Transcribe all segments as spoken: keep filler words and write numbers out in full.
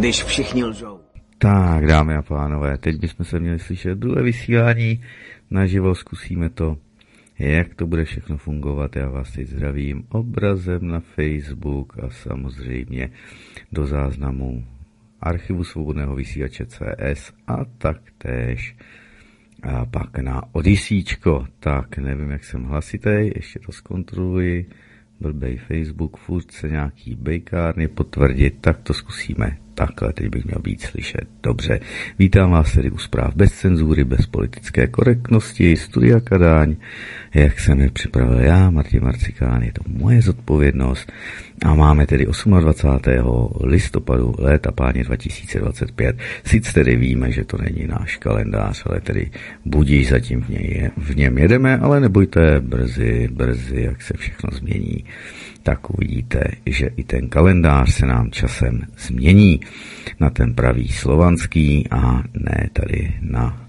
když všichni lžou. Tak, dámy a pánové, teď bychom se měli slyšet druhé vysílání naživo, zkusíme to, jak to bude všechno fungovat. Já vás teď zdravím obrazem na Facebook a samozřejmě do záznamu archivu Svobodného vysílače C S a taktéž a pak na Odysíčko. Tak, nevím, jak jsem hlasitej, ještě to zkontroluji. Blbej Facebook, furt se nějaký bejkárny potvrdit, tak to zkusíme. Takhle teď bych měl být slyšet. Dobře, vítám vás tedy u zpráv bez cenzury, bez politické korektnosti, Studia Kadaň, jak jsem je připravil já, Martin Marcikán, je to moje zodpovědnost a máme tedy dvacátého osmého listopadu léta páně dva tisíce dvacet pět. Sice tedy víme, že to není náš kalendář, ale tedy budíš zatím v, něj, v něm jedeme, ale nebojte, brzy, brzy, jak se všechno změní, tak uvidíte, že i ten kalendář se nám časem změní na ten pravý slovanský a ne tady na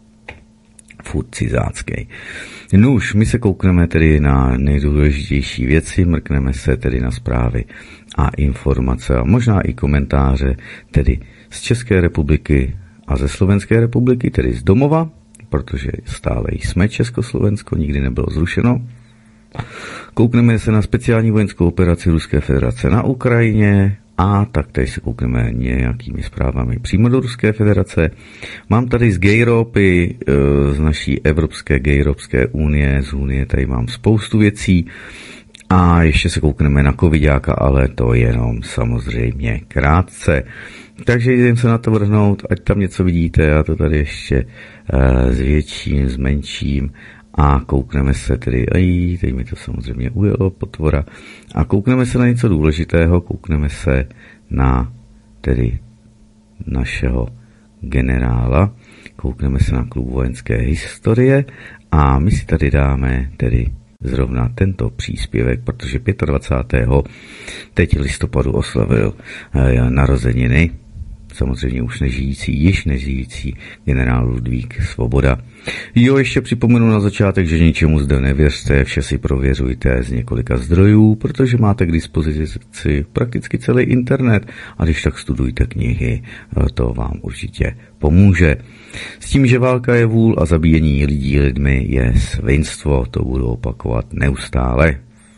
furt cizácký. No už, my se koukneme tedy na nejdůležitější věci, mrkneme se tedy na zprávy a informace a možná i komentáře tedy z České republiky a ze Slovenské republiky, tedy z domova, protože stále jsme Československo, nikdy nebylo zrušeno. Koukneme se na speciální vojenskou operaci Ruské federace na Ukrajině a taktéž se koukneme nějakými zprávami přímo do Ruské federace. Mám tady z Gayropy, z naší Evropské Gayropské unie, z unie tady mám spoustu věcí a ještě se koukneme na covidáka, ale to jenom samozřejmě krátce. Takže jdem se na to vrhnout, ať tam něco vidíte, já to tady ještě zvětším, zmenším. A koukneme se tedy, aj, teď mi to samozřejmě ujelo, potvora, a koukneme se na něco důležitého, koukneme se na tedy našeho generála, koukneme se na klub vojenské historie a my si tady dáme tedy zrovna tento příspěvek, protože dvacátého pátého teď listopadu oslavil eh, narozeniny, samozřejmě už nežijící, již nežijící generál Ludvík Svoboda. Jo, ještě připomenu na začátek, že ničemu zde nevěřte, vše si prověřujte z několika zdrojů, protože máte k dispozici prakticky celý internet a když tak studujte knihy, to vám určitě pomůže. S tím, že válka je vůl a zabíjení lidí lidmi je svinstvo, to budu opakovat neustále.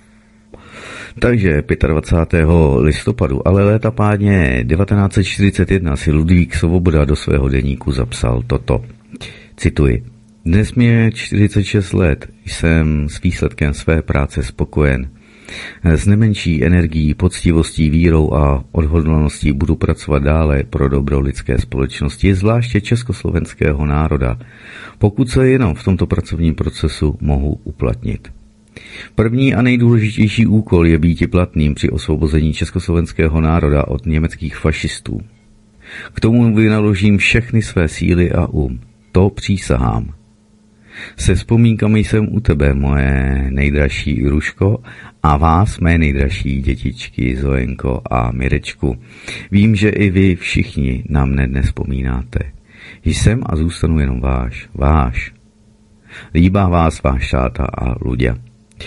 Takže dvacátého pátého listopadu, ale léta páně devatenáct set čtyřicet jedna si Ludvík Svoboda do svého deníku zapsal toto. Cituji. Dnes mi je čtyřicet šest let, jsem s výsledkem své práce spokojen. S nemenší energií, poctivostí, vírou a odhodlaností budu pracovat dále pro dobro lidské společnosti, zvláště československého národa, pokud se jenom v tomto pracovním procesu mohu uplatnit. První a nejdůležitější úkol je býti platným při osvobození československého národa od německých fašistů. K tomu vynaložím všechny své síly a um. To přísahám. Se vzpomínkami jsem u tebe, moje nejdražší Ruško, a vás, mé nejdražší dětičky Zojenko a Mirečku. Vím, že i vy všichni na mne dnes vzpomínáte. Jsem a zůstanu jenom váš, váš. Líbá vás váš táta a Luďa.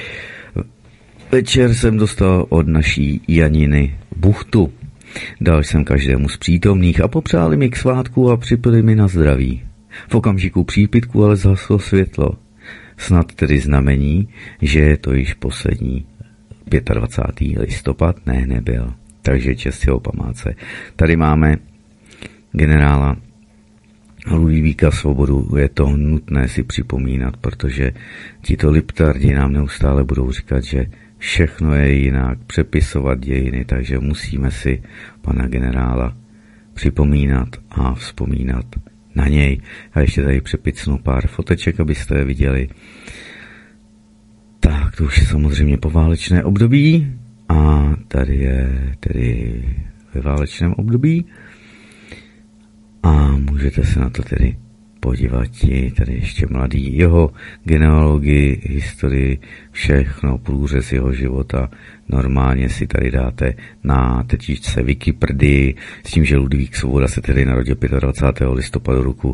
Večer jsem dostal od naší Janiny buchtu. Dal jsem každému z přítomných a popřáli mi k svátku a připili mi na zdraví. V okamžiku přípitku ale zhaslo světlo. Snad tedy znamení, že je to již poslední dvacátého pátého listopad, ne, nebyl. Takže čest jeho památce. Tady máme generála Ludvíka Svobodu, je to nutné si připomínat, protože tito liptardi nám neustále budou říkat, že všechno je jinak, přepisovat dějiny, takže musíme si pana generála připomínat a vzpomínat na něj. A ještě tady přepicnu pár foteček, abyste je viděli. Tak, to už je samozřejmě poválečné období a tady je tedy ve válečném období. A můžete se na to tedy podivati, tady ještě mladý, jeho genealogii, historii, všechno, průřez jeho života, normálně si tady dáte na tetičce Wikipedii, s tím, že Ludvík Svoboda se tedy narodil dvacátého pátého listopadu roku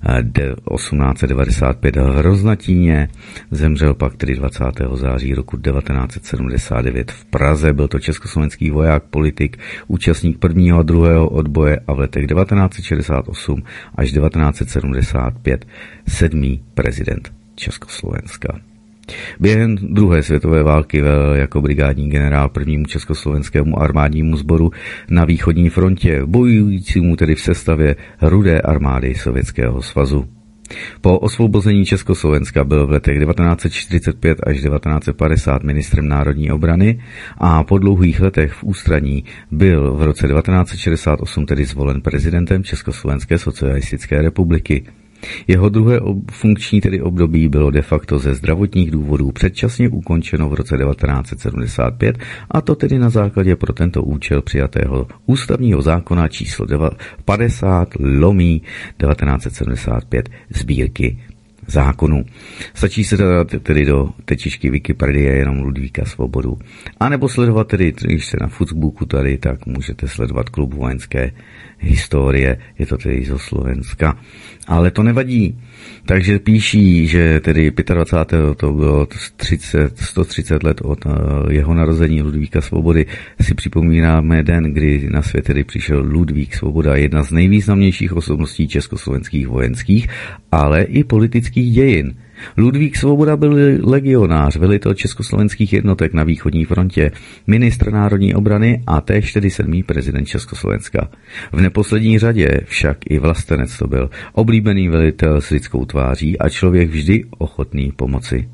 osmnáct set devadesát pět v Roznatíně, zemřel pak tedy dvacátého září roku devatenáct set sedmdesát devět v Praze, byl to československý voják, politik, účastník prvního a druhého odboje a v letech devatenáct set šedesát osm až devatenáct set sedmdesát pět sedmý prezident Československa. Během druhé světové války velel jako brigádní generál prvnímu československému armádnímu sboru na východní frontě, bojujícímu tedy v sestavě Rudé armády Sovětského svazu. Po osvobození Československa byl v letech devatenáct set čtyřicet pět až devatenáct set padesát ministrem národní obrany a po dlouhých letech v ústraní byl v roce devatenáct set šedesát osm tedy zvolen prezidentem Československé socialistické republiky. Jeho druhé funkční tedy období bylo de facto ze zdravotních důvodů předčasně ukončeno v roce devatenáct set sedmdesát pět, a to tedy na základě pro tento účel přijatého ústavního zákona číslo padesát lomí devatenáct set sedmdesát pět sbírky zákonů. Stačí se dát tedy do tečičky Wikipedie jenom Ludvíka Svobodu. A nebo sledovat tedy, když jste na Facebooku tady, tak můžete sledovat klub vojenské historie, je to tedy zo Slovenska. Ale to nevadí. Takže píší, že tedy dvacátého pátého to bylo třicet, sto třicet let od jeho narození Ludvíka Svobody. Si připomínáme den, kdy na svět tedy přišel Ludvík Svoboda, jedna z nejvýznamnějších osobností československých vojenských, ale i politických dějin. Ludvík Svoboda byl legionář, velitel československých jednotek na východní frontě, ministr národní obrany a též tedy sedmý prezident Československa. V neposlední řadě však i vlastenec to byl, oblíbený velitel s lidskou tváří a člověk vždy ochotný pomoci.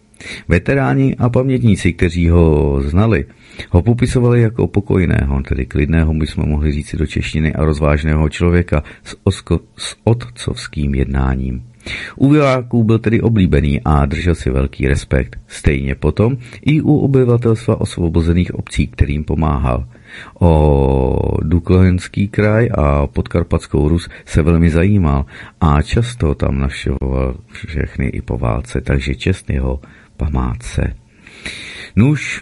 Veteráni a pamětníci, kteří ho znali, ho popisovali jako pokojného, tedy klidného, bychom mohli říci do češtiny, a rozvážného člověka s, osko, s otcovským jednáním. U vojáků byl tedy oblíbený a držel si velký respekt. Stejně potom i u obyvatelstva osvobozených obcí, kterým pomáhal. O Duklenský kraj a Podkarpatskou Rus se velmi zajímal a často tam navštěvoval všechny i po válce, takže čest jeho památce. Nuž,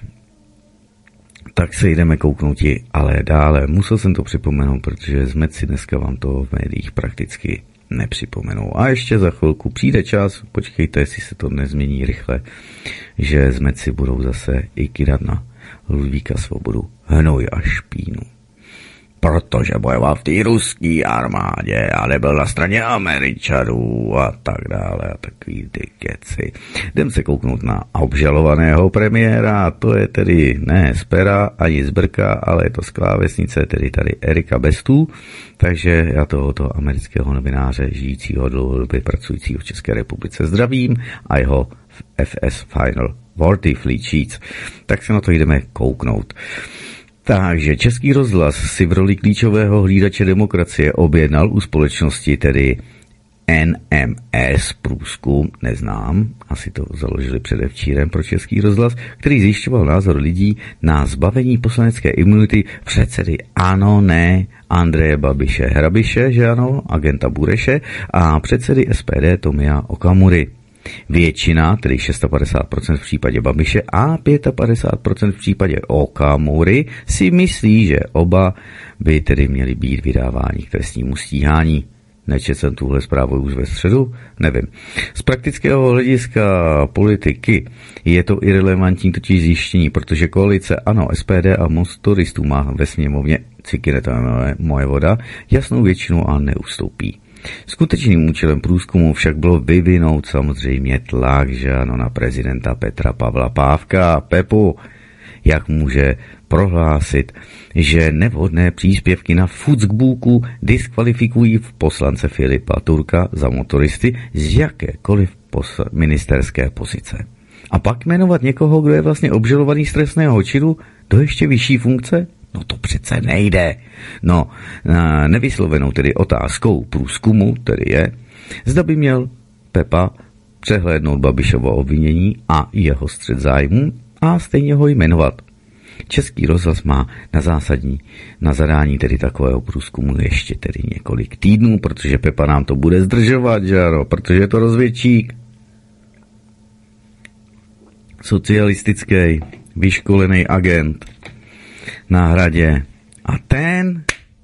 tak se jdeme kouknout i ale dále. Musel jsem to připomenout, protože zmetci dneska vám to v médiích prakticky nepřipomenou. A ještě za chvilku přijde čas, počkejte, jestli se to nezmění rychle, že zmetci budou zase i kydat na Ludvíka Svobodu hnoj a špínu. Protože bojoval v té ruské armádě a nebyl na straně Američanů a tak dále a takový ty keci. Jdem se kouknout na obžalovaného premiéra, to je tedy ne z pera ani z brka, ale je to z klávesnice, tedy tady Erika Bestů, takže já tohoto amerického novináře, žijícího dlouhodobě pracujícího v České republice zdravím a jeho F S Final Worthy Fleet Sheets. Tak se na to jdeme kouknout. Takže Český rozhlas si v roli klíčového hlídače demokracie objednal u společnosti tedy N M S průzkum, neznám, asi to založili předevčírem pro Český rozhlas, který zjišťoval názor lidí na zbavení poslanecké imunity předsedy ano, ne, Andreje Babiše Hrabiše, že ano, agenta Bureše a předsedy S P D Tomia Okamury. Většina, tedy padesát šest procent v případě Babiše a padesát pět procent v případě Okamury, si myslí, že oba by tedy měli být vydáváni k trestnímu stíhání. Nečetl jsem tuhle zprávu už ve středu? Nevím. Z praktického hlediska politiky je to irelevantní totiž zjištění, protože koalice ANO, S P D a Most turistů má ve sněmovně, cikineta moje voda, jasnou většinu a neustoupí. Skutečným účelem průzkumu však bylo vyvinout samozřejmě tlak, že ano, na prezidenta Petra Pavla Pávka, Pepu, jak může prohlásit, že nevhodné příspěvky na Fuckbooku diskvalifikují poslance Filipa Turka za motoristy z jakékoliv pos- ministerské pozice. A pak jmenovat někoho, kdo je vlastně obžalovaný z trestného činu, do ještě vyšší funkce? No to přece nejde. No, nevyslovenou tedy otázkou průzkumu tedy je, zda by měl Pepa přehlédnout Babišovo obvinění a jeho střet zájmů a stejně ho jmenovat. Český rozhlas má na zásadní, na zadání tedy takového průzkumu ještě tedy několik týdnů, protože Pepa nám to bude zdržovat, že ano, protože je to rozvědčík. Socialistický, vyškolený agent na Hradě. A ten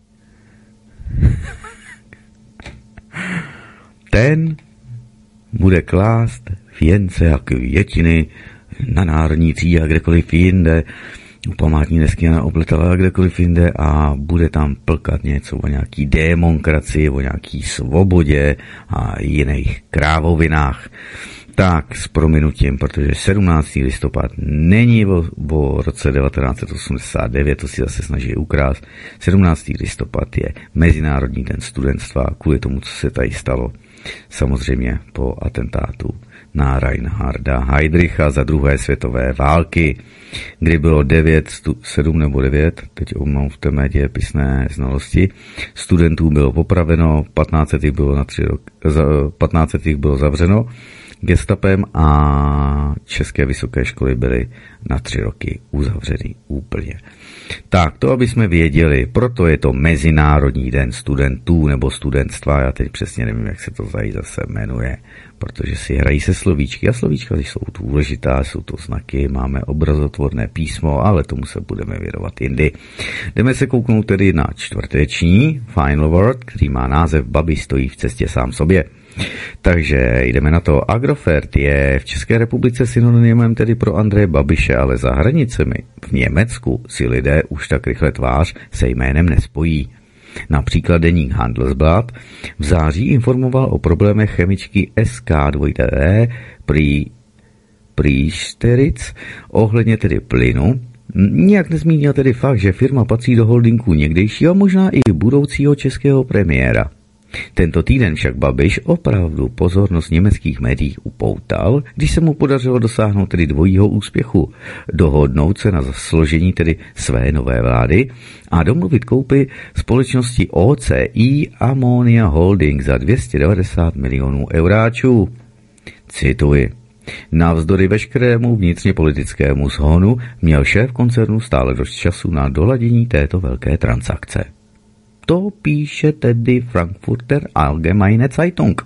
ten bude klást věnce a květiny na Národní třídě a kdekoliv jinde, u památní desky na Opletala a kdekoliv jinde a bude tam plkat něco o nějaký demokracii, o nějaký svobodě a jiných krávovinách. Tak s prominutím, protože sedmnáctého listopad není o, o roce devatenáct osmdesát devět, to si zase snaží ukrást. sedmnáctého listopad je Mezinárodní den studentstva, kvůli tomu, co se tady stalo. Samozřejmě po atentátu na Reinharda Heydricha za druhé světové války, kdy bylo devět, sedm nebo devět, teď mám v té mé dějepisné znalosti, studentů bylo popraveno, patnáct bylo na tři roky, patnáct bylo zavřeno gestapem a české vysoké školy byly na tři roky uzavřeny úplně. Tak, to aby jsme věděli, proto je to Mezinárodní den studentů nebo studentstva, já teď přesně nevím, jak se to tady zase jmenuje, protože si hrají se slovíčky a slovíčka jsou důležitá, jsou to znaky, máme obrazotvorné písmo, ale tomu se budeme věnovat jindy. Jdeme se kouknout tedy na čtvrteční Final Word, který má název Babiš stojí v cestě sám sobě. Takže jdeme na to. Agrofert je v České republice synonymem tedy pro Andreje Babiše, ale za hranicemi v Německu si lidé už tak rychle tvář se jménem nespojí. Například deník Handelsblatt v září informoval o problémech chemičky S K dva E prý Prýšteric ohledně tedy plynu. Nijak nezmínil tedy fakt, že firma patří do holdingu někdejšího a možná i budoucího českého premiéra. Tento týden však Babiš opravdu pozornost německých médií upoutal, když se mu podařilo dosáhnout tedy dvojího úspěchu, dohodnout se na složení tedy své nové vlády a domluvit koupy společnosti O C I Ammonia Holding za dvě stě devadesát milionů euráčů. Cituji. Navzdory veškerému vnitřně politickému shonu měl šéf koncernu stále dost času na doladění této velké transakce. To píše tedy Frankfurter Allgemeine Zeitung.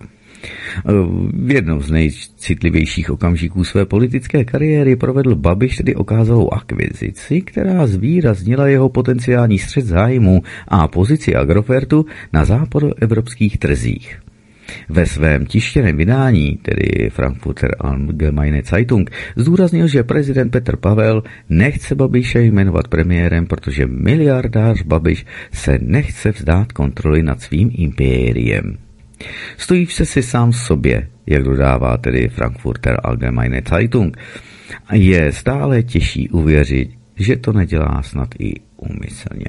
V jednom z nejcitlivějších okamžiků své politické kariéry provedl Babiš tedy okázalou akvizici, která zvýraznila jeho potenciální střet zájmu a pozici Agrofertu na západoevropských trzích. Ve svém tištěném vydání, tedy Frankfurter Allgemeine Zeitung, zdůraznil, že prezident Petr Pavel nechce Babiše jmenovat premiérem, protože miliardář Babiš se nechce vzdát kontroly nad svým impériem. Stojí se si sám sobě, jak dodává tedy Frankfurter Allgemeine Zeitung, je stále těžší uvěřit, že to nedělá snad i úmyslně.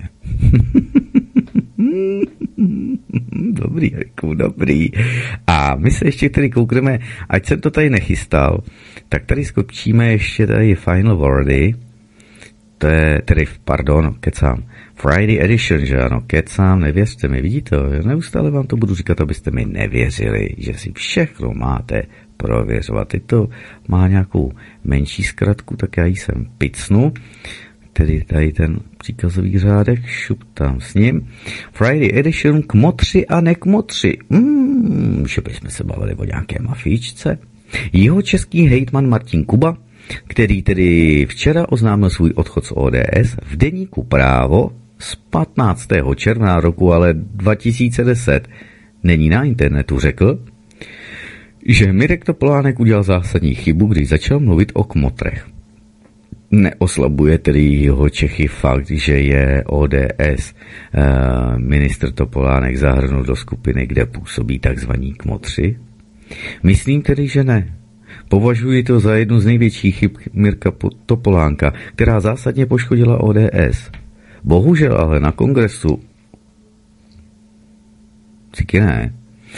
Dobrý, Riku, dobrý. A my se ještě tady koukneme, ať jsem to tady nechystal, tak tady skopčíme ještě tady Final Wordy, to je tedy, pardon, kecám, Friday Edition, že ano, kecám, nevěřte mi, vidíte, neustále vám to budu říkat, abyste mi nevěřili, že si všechno máte prověřovat. Teď to má nějakou menší zkratku, tak já ji sem picnu, tedy tady ten příkazový řádek, šup tam s ním. Friday Edition k motři a ne k motři. Mm, že bychom se bavili o nějaké mafíčce. Jeho český hejtman Martin Kuba, který tedy včera oznámil svůj odchod z O D S v deníku Právo z patnáctého června roku ale dva tisíce deset, není na internetu, řekl, že Mirek Topolánek udělal zásadní chybu, když začal mluvit o kmotrech. Neoslabuje tedy jeho Čechy fakt, že je O D S eh, ministr Topolánek zahrnul do skupiny, kde působí takzvaní kmotři? Myslím tedy, že ne. Považuji to za jednu z největších chyb Mirka Topolánka, která zásadně poškodila O D S. Bohužel ale na kongresu Ciky ne.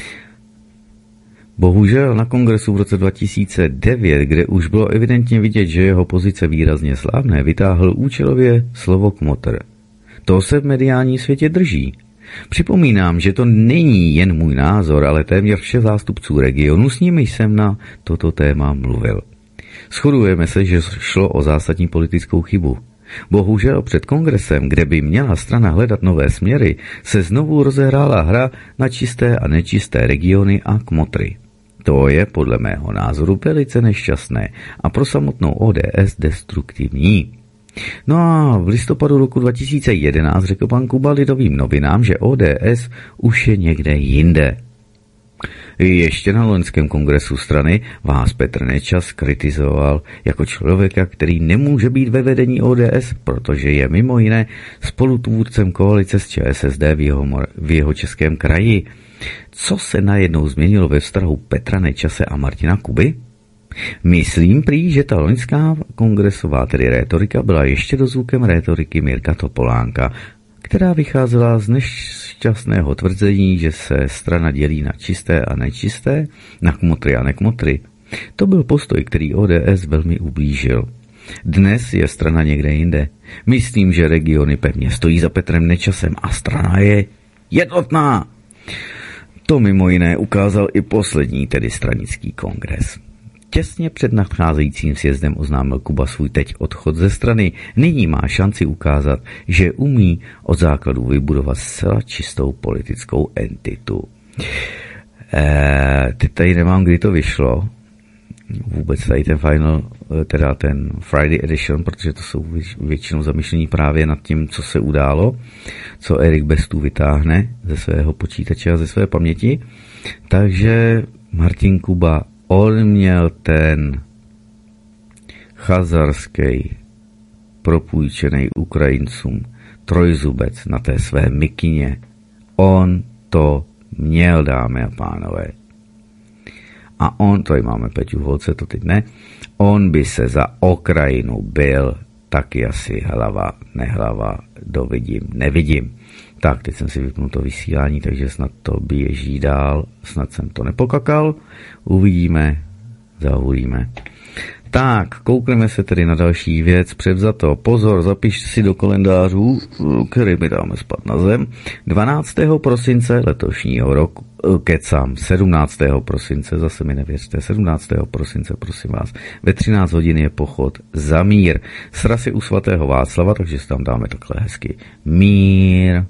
Bohužel na kongresu v roce dva tisíce devět, kde už bylo evidentně vidět, že jeho pozice výrazně slavné, vytáhl účelově slovo kmotr. To se v mediální světě drží. Připomínám, že to není jen můj názor, ale téměř všech zástupců regionu, s nimi jsem na toto téma mluvil. Shodujeme se, že šlo o zásadní politickou chybu. Bohužel před kongresem, kde by měla strana hledat nové směry, se znovu rozehrála hra na čisté a nečisté regiony a kmotry. To je podle mého názoru velice nešťastné a pro samotnou O D S destruktivní. No a v listopadu roku dva tisíce jedenáct řekl pan Kuba Lidovým novinám, že O D S už je někde jinde. Ještě na loňském kongresu strany vás Petr Nečas kritizoval jako člověka, který nemůže být ve vedení O D S, protože je mimo jiné spolutvůrcem koalice s Č S S D v jeho, v jeho českém kraji. Co se najednou změnilo ve vztahu Petra Nečase a Martina Kuby? Myslím prý, že ta loňská kongresová tedy rétorika byla ještě dozvukem rétoriky Mirka Topolánka, která vycházela z nešťastného tvrzení, že se strana dělí na čisté a nečisté, na kmotry a nekmotry. To byl postoj, který O D S velmi ublížil. Dnes je strana někde jinde. Myslím, že regiony pevně stojí za Petrem Nečasem a strana je jednotná. To mimo jiné ukázal i poslední, tedy stranický kongres. Těsně před nadcházejícím sjezdem oznámil Kuba svůj teď odchod ze strany. Nyní má šanci ukázat, že umí od základu vybudovat zcela čistou politickou entitu. Eee, teď tady nemám, kdy to vyšlo. Vůbec tady ten final, teda ten Friday edition, protože to jsou většinou zamýšlení právě nad tím, co se událo, co Erik Bestů vytáhne ze svého počítače a ze své paměti. Takže Martin Kuba, on měl ten chazarský propůjčený Ukrajincům trojzubec na té své mikině. On to měl, dámy a pánové. A on, to máme Peťu v holce, to teď ne, on by se za Ukrajinu byl taky asi hlava, nehlava, dovidím, nevidím. Tak, teď jsem si vypnul to vysílání, takže snad to běží dál, snad jsem to nepokakal, uvidíme, zahulíme. Tak, koukneme se tedy na další věc, převzato, pozor, zapiš si do kalendářů, který mi dáme spát na zem, dvanáctého prosince letošního roku, kecám, sedmnáctého prosince, zase mi nevěřte, sedmnáctého prosince, prosím vás, ve třináct hodin je pochod za mír, srasy u svatého Václava, takže si tam dáme takhle hezky mír,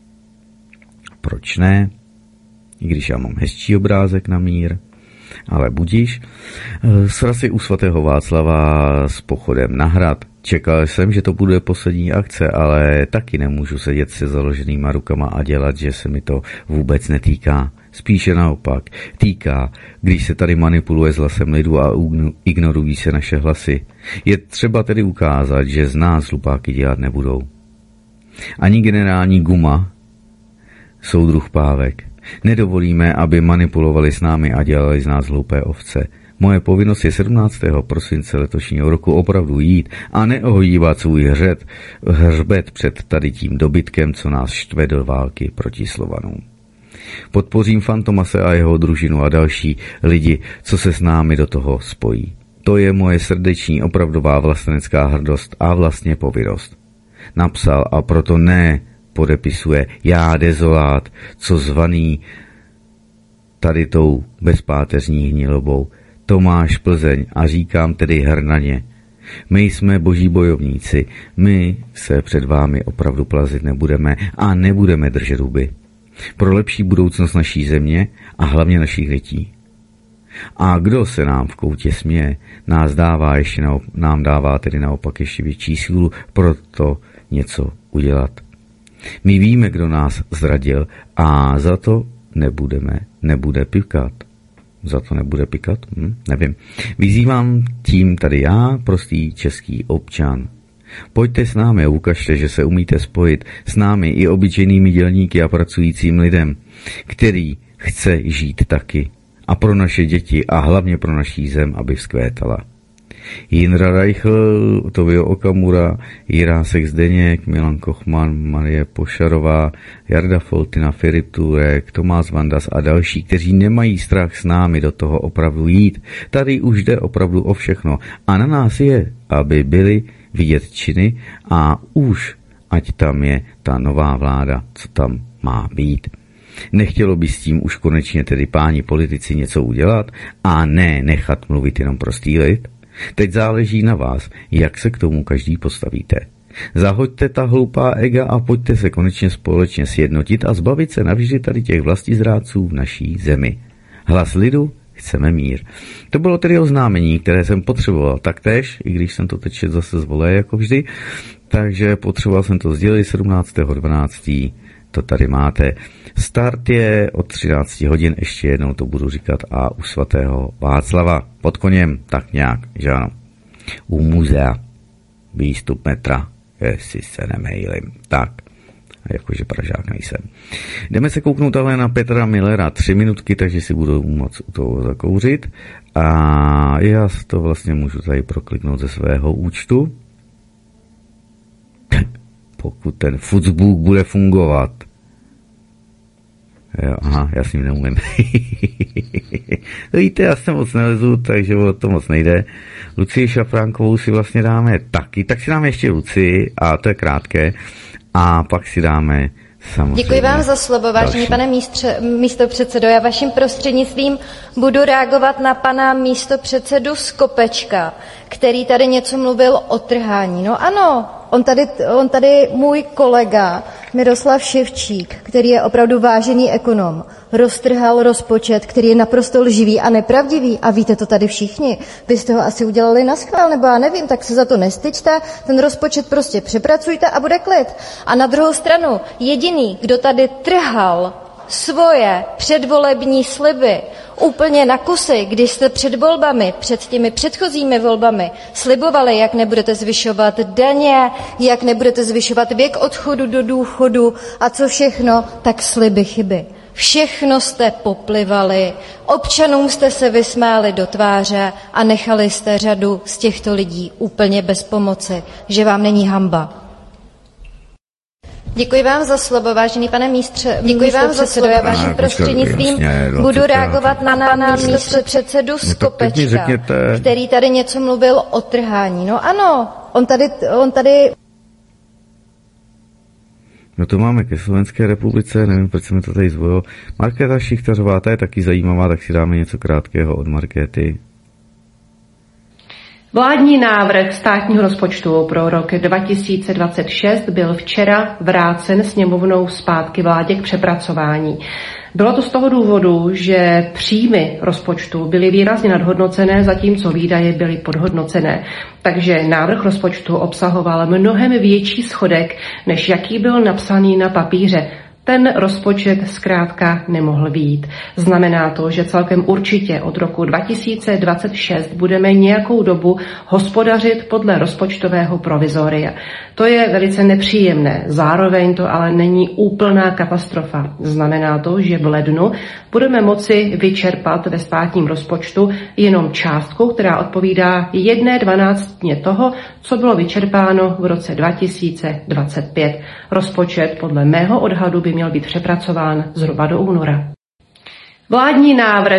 proč ne, i když já mám hezčí obrázek na mír, ale budíš. Srasy u svatého Václava s pochodem na hrad. Čekal jsem, že to bude poslední akce, ale taky nemůžu sedět se založenýma rukama a dělat, že se mi to vůbec netýká. Spíše naopak. Týká, když se tady manipuluje s hlasem lidu a ignorují se naše hlasy. Je třeba tedy ukázat, že z nás hlupáky dělat nebudou. Ani generální guma, soudruh Pávek. Nedovolíme, aby manipulovali s námi a dělali z nás hloupé ovce. Moje povinnost je sedmnáctého prosince letošního roku opravdu jít a neohýbat svůj hřet, hřbet před tady tím dobytkem, co nás štve do války proti Slovanům. Podpořím Fantomase a jeho družinu a další lidi, co se s námi do toho spojí. To je moje srdeční, opravdová vlastenecká hrdost a vlastně povinnost. Napsal a proto ne podepisuje já dezolát, co zvaný tady tou bezpáteřní hnilobou Tomáš Plzeň a říkám tedy hrnaně. My jsme boží bojovníci, my se před vámi opravdu plazit nebudeme a nebudeme držet huby. Pro lepší budoucnost naší země a hlavně našich dětí. A kdo se nám v koutě směje, nás dává ještě naop- nám dává tedy naopak ještě větší sílu pro to něco udělat. My víme, kdo nás zradil a za to nebudeme, nebude pikat. Za to nebude pikat? Hm, nevím. Vyzývám tím tady já, prostý český občan. Pojďte s námi a ukažte, že se umíte spojit s námi i obyčejnými dělníky a pracujícím lidem, který chce žít taky. A pro naše děti a hlavně pro naší zem, aby vzkvétala. Jindra Reichl, Tovio Okamura, Jirásek Zdeněk, Milan Kochman, Marie Pošarová, Jarda Foltina, Filip Turek, Tomás Vandas a další, kteří nemají strach s námi do toho opravdu jít. Tady už jde opravdu o všechno. A na nás je, aby byli vidět činy a už, ať tam je ta nová vláda, co tam má být. Nechtělo by s tím už konečně tedy páni politici něco udělat a ne nechat mluvit jenom prostý lid? Teď záleží na vás, jak se k tomu každý postavíte. Zahoďte ta hloupá ega a pojďte se konečně společně sjednotit a zbavit se navždy tady těch vlastizrádců v naší zemi. Hlas lidu, chceme mír. To bylo tedy oznámení, které jsem potřeboval taktéž, i když jsem to teď zase zvolil jako vždy, takže potřeboval jsem to sdělit sedmnáctého dvanáctého To tady máte. Start je od třinácti hodin, ještě jednou to budu říkat, a u svatého Václava pod koněm, tak nějak, že ano. U muzea, výstup metra, jestli se nemejlim. Tak, a jakože Pražák nejsem. Jdeme se kouknout ale na Petra Millera tři minutky, takže si budu moc u toho zakouřit. A já to vlastně můžu tady prokliknout ze svého účtu. Pokud ten Facebook bude fungovat. Jo, aha, já s ním neumím. Víte, já se moc nelezu, takže o to moc nejde. Lucii Šafránkovou si vlastně dáme taky, tak si dáme ještě Lucii, a to je krátké, a pak si dáme samozřejmě. Děkuji vám za slovo, vážený pane místře, místopředsedo. Já vaším prostřednictvím budu reagovat na pana místopředsedu Skopečka, který tady něco mluvil o trhání. No ano, on tady, on tady můj kolega Miroslav Ševčík, který je opravdu vážený ekonom, roztrhal rozpočet, který je naprosto lživý a nepravdivý. A víte to tady všichni. Vy jste ho asi udělali naschvál, nebo já nevím, tak se za to nestyčte. Ten rozpočet prostě přepracujte a bude klid. A na druhou stranu, jediný, kdo tady trhal svoje předvolební sliby úplně na kusy, když jste před volbami, před těmi předchozími volbami slibovali, jak nebudete zvyšovat daně, jak nebudete zvyšovat věk odchodu do důchodu a co všechno, tak sliby chyby. Všechno jste poplivali, občanům jste se vysmáli do tváře a nechali jste řadu z těchto lidí úplně bez pomoci. Že vám není hanba. Děkuji vám za slovo, vážený pane místře. Děkuji vám za slovo, já vaším prostřednictvím budu reagovat na pana místopředsedu Skopečka, který tady něco mluvil o trhání. No ano, on tady, on tady... No to máme ke Slovenské republice, nevím, proč jsme to tady zvolil. Markéta Šichtařová, ta je taky zajímavá, tak si dáme něco krátkého od Markéty. Vládní návrh státního rozpočtu pro rok dva tisíce dvacet šest byl včera vrácen sněmovnou zpátky vládě k přepracování. Bylo to z toho důvodu, že příjmy rozpočtu byly výrazně nadhodnocené, zatímco výdaje byly podhodnocené. Takže návrh rozpočtu obsahoval mnohem větší schodek, než jaký byl napsaný na papíře. Ten rozpočet zkrátka nemohl být. Znamená to, že celkem určitě od roku dva tisíce dvacet šest budeme nějakou dobu hospodařit podle rozpočtového provizoria. To je velice nepříjemné, zároveň to ale není úplná katastrofa. Znamená to, že v lednu budeme moci vyčerpat ve státním rozpočtu jenom částku, která odpovídá jedné dvanáctině toho, co bylo vyčerpáno v roce dva tisíce dvacet pět. Rozpočet podle mého odhadu by měl být přepracován zhruba do února. Vládní návrh.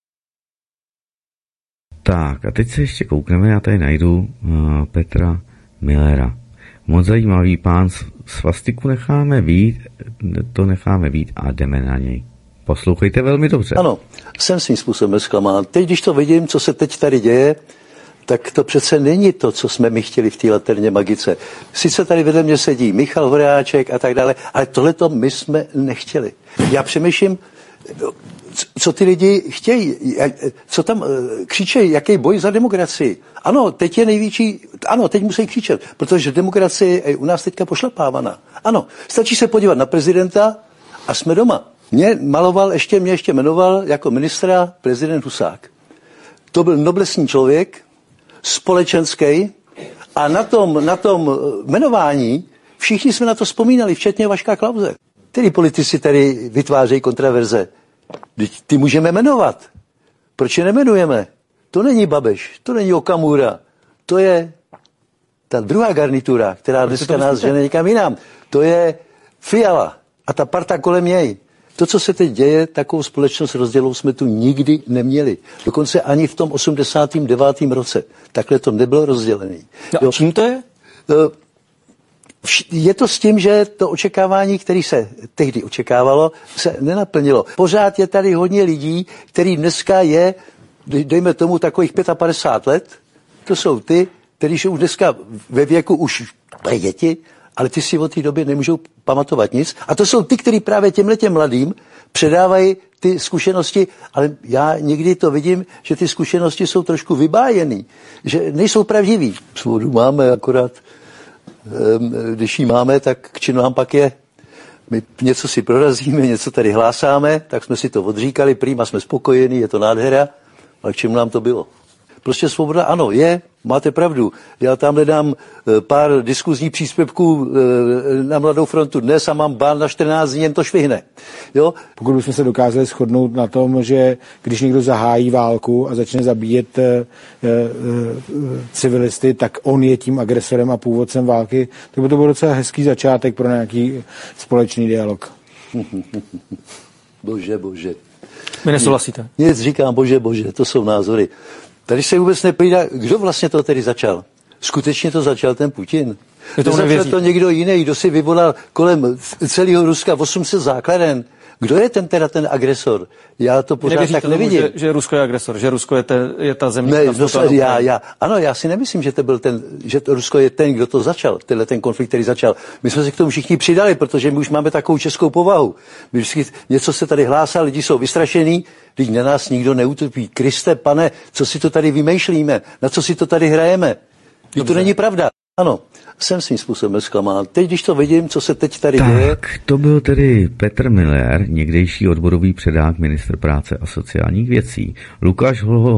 Tak a teď se ještě koukneme, já tady najdu uh, Petra Millera. Moc zajímavý pán, svastiku necháme být, to necháme být a jdeme na něj. Poslouchejte velmi dobře. Ano, jsem svým způsobem zklamán. Teď, když to vidím, co se teď tady děje, tak to přece není to, co jsme my chtěli v té laterně magice. Sice tady vedle mě sedí Michal Horáček a tak dále, ale tohleto my jsme nechtěli. Já přemýšlím, co ty lidi chtějí, co tam křičejí, jaký boj za demokracii. Ano, teď je největší, ano, teď musí křičet, protože demokracie je u nás teďka pošlapávaná. Ano, stačí se podívat na prezidenta a jsme doma. Mě maloval, ještě mě ještě jmenoval jako ministra prezident Husák. To byl noblesní člověk, společenský, a na tom, na tom jmenování všichni jsme na to vzpomínali, včetně Vaška Klause. Který politici tady vytvářejí kontraverze. Ty můžeme jmenovat. Proč je nemenujeme? To není Babiš, to není Okamura, to je ta druhá garnitura, která dneska nás žene někam jinam. To je Fiala a ta parta kolem něj. To, co se teď děje, takovou společnost rozdělou jsme tu nikdy neměli. Dokonce ani v tom osmdesátém devátém roce. Takhle to nebylo rozdělené. No a čím to je? Je to s tím, že to očekávání, které se tehdy očekávalo, se nenaplnilo. Pořád je tady hodně lidí, který dneska je, dejme tomu, takových padesát pět let. To jsou ty, kteří jsou dneska ve věku už Moje děti, ale ty si od té doby nemůžou pamatovat nic. A to jsou ty, kteří právě těmhletěm mladým předávají ty zkušenosti, ale já někdy to vidím, že ty zkušenosti jsou trošku vybájený, že nejsou pravdivý. Svobodu máme, akorát když ji máme, tak k činu nám pak je. My něco si prorazíme, něco tady hlásáme, tak jsme si to odříkali, prýma jsme spokojení, je to nádhera, ale k čemu nám to bylo? Prostě svoboda, ano, je, máte pravdu. Já tam dám pár diskuzních příspěvků na Mladou frontu dnes a mám bán na čtrnáct dní, jen to švihne. Jo? Pokud bychom se dokázali shodnout na tom, že když někdo zahájí válku a začne zabíjet e, e, civilisty, tak on je tím agresorem a původcem války, to by to byl docela hezký začátek pro nějaký společný dialog. Bože, bože. Vy nesouhlasíte? Nic říkám, bože, bože, to jsou názory. Tady se vůbec nepovídá, kdo vlastně to tedy začal. Skutečně to začal ten Putin. Začal to někdo jiný, kdo si vyvolal kolem celého Ruska osm set základen. Kdo je ten teda ten agresor? Já to pořád Nevěříte tak nevidím. Tomu, že, že Rusko je agresor, že Rusko je, te, je ta země. Ne, no, já, já, ano, já si nemyslím, že to byl ten, že to Rusko je ten, kdo to začal, tenhle ten konflikt, který začal. My jsme se k tomu všichni přidali, protože my už máme takovou českou povahu. My vždycky něco se tady hlásá, lidi jsou vystrašení, teď na nás nikdo neutopí. Kriste, pane, co si to tady vymýšlíme? Na co si to tady hrajeme? To není pravda. Ano, jsem svým způsobem zklamán. Teď, když to vidím, co se teď tady tak, děje... Tak, to byl tedy Petr Müller, někdejší odborový předák, ministr práce a sociálních věcí. Lukáš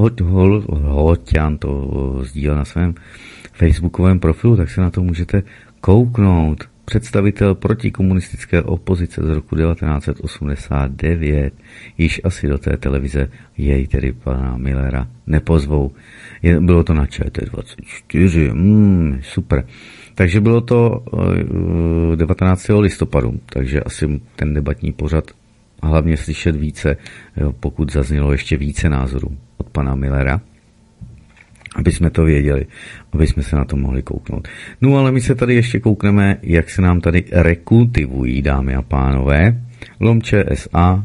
Holoťan to sdílel na svém facebookovém profilu, tak se na to můžete kouknout. Představitel protikomunistické opozice z roku devatenáct set osmdesát devět. Již asi do té televize jej, tedy pana Müllera, nepozvou. Je, bylo to na Č T dvacet čtyři, mm, super. Takže bylo to uh, devatenáctého listopadu, takže asi ten debatní pořad hlavně slyšet více, jo, pokud zaznělo ještě více názorů od pana Müllera, aby jsme to věděli, aby jsme se na to mohli kouknout. No ale my se tady ještě koukneme, jak se nám tady rekultivují, dámy a pánové. Lom Č S A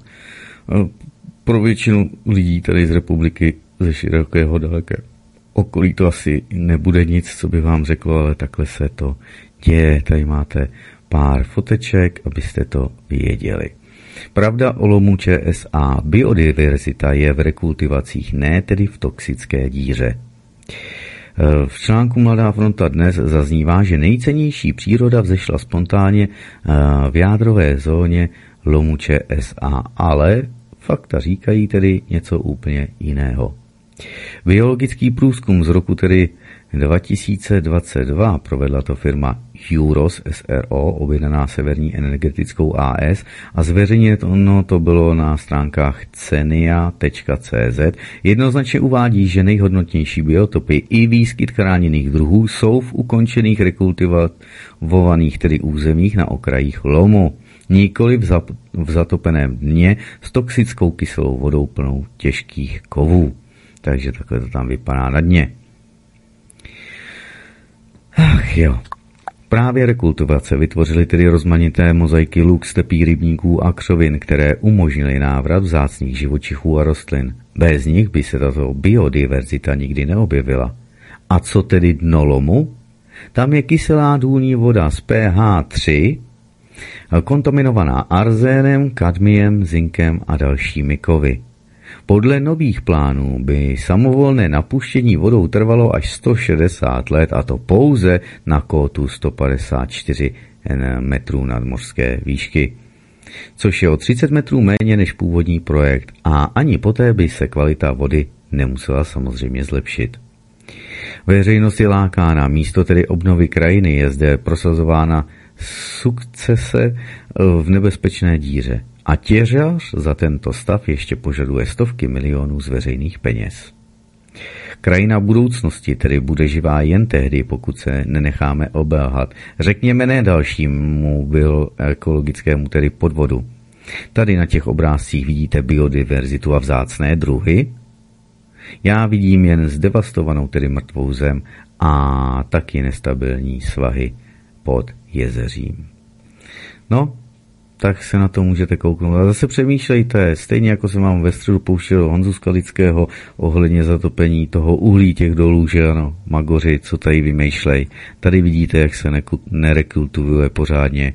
pro většinu lidí tady z republiky ze širokého daleké okolí to asi nebude nic, co by vám řeklo, ale takhle se to děje. Tady máte pár foteček, abyste to věděli. Pravda o lomu Č S A. Biodiverzita je v rekultivacích, ne tedy v toxické díře. V článku Mladá fronta dnes zaznívá, že nejcennější příroda vzešla spontánně v jádrové zóně lomu Č S A, ale fakta říkají tedy něco úplně jiného. Biologický průzkum z roku tedy dva tisíce dvacet dva provedla to firma Juros S R O, objednaná Severní energetickou A S, a zveřejněno to bylo na stránkách cenia tečka cé zet. Jednoznačně uvádí, že nejhodnotnější biotopy i výskyt chráněných druhů jsou v ukončených rekultivovaných tedy územích na okrajích lomu, nikoli v, zap- v zatopeném dně s toxickou kyselou vodou plnou těžkých kovů. Takže takhle to tam vypadá na dně. Ach jo. Právě rekultivace vytvořily tedy rozmanité mozaiky luk, stepí, rybníků a křovin, které umožnily návrat vzácných živočichů a rostlin. Bez nich by se tato biodiverzita nikdy neobjevila. A co tedy dno lomu? Tam je kyselá důlní voda z P H tři, kontaminovaná arzénem, kadmiem, zinkem a dalšími kovy. Podle nových plánů by samovolné napuštění vodou trvalo až sto šedesát let, a to pouze na kótu sto padesát čtyři metrů nadmořské výšky, což je o třicet metrů méně než původní projekt, a ani poté by se kvalita vody nemusela samozřejmě zlepšit. Veřejnost je lákána, místo tedy obnovy krajiny je zde prosazována sukcese v nebezpečné díře. A těžař za tento stav ještě požaduje stovky milionů z veřejných peněz. Krajina budoucnosti tedy bude živá jen tehdy, pokud se nenecháme obelhat. Řekněme ne dalšímu bioekologickému tedy podvodu. Tady na těch obrázcích vidíte biodiverzitu a vzácné druhy. Já vidím jen zdevastovanou tedy mrtvou zem a taky nestabilní svahy pod jezeřím. No, tak se na to můžete kouknout. A zase přemýšlejte, stejně jako se vám ve středu pouštěl Honzu Skalického ohledně zatopení toho uhlí těch dolů, že ano, magoři, co tady vymýšlej. Tady vidíte, jak se nerekultivuje pořádně.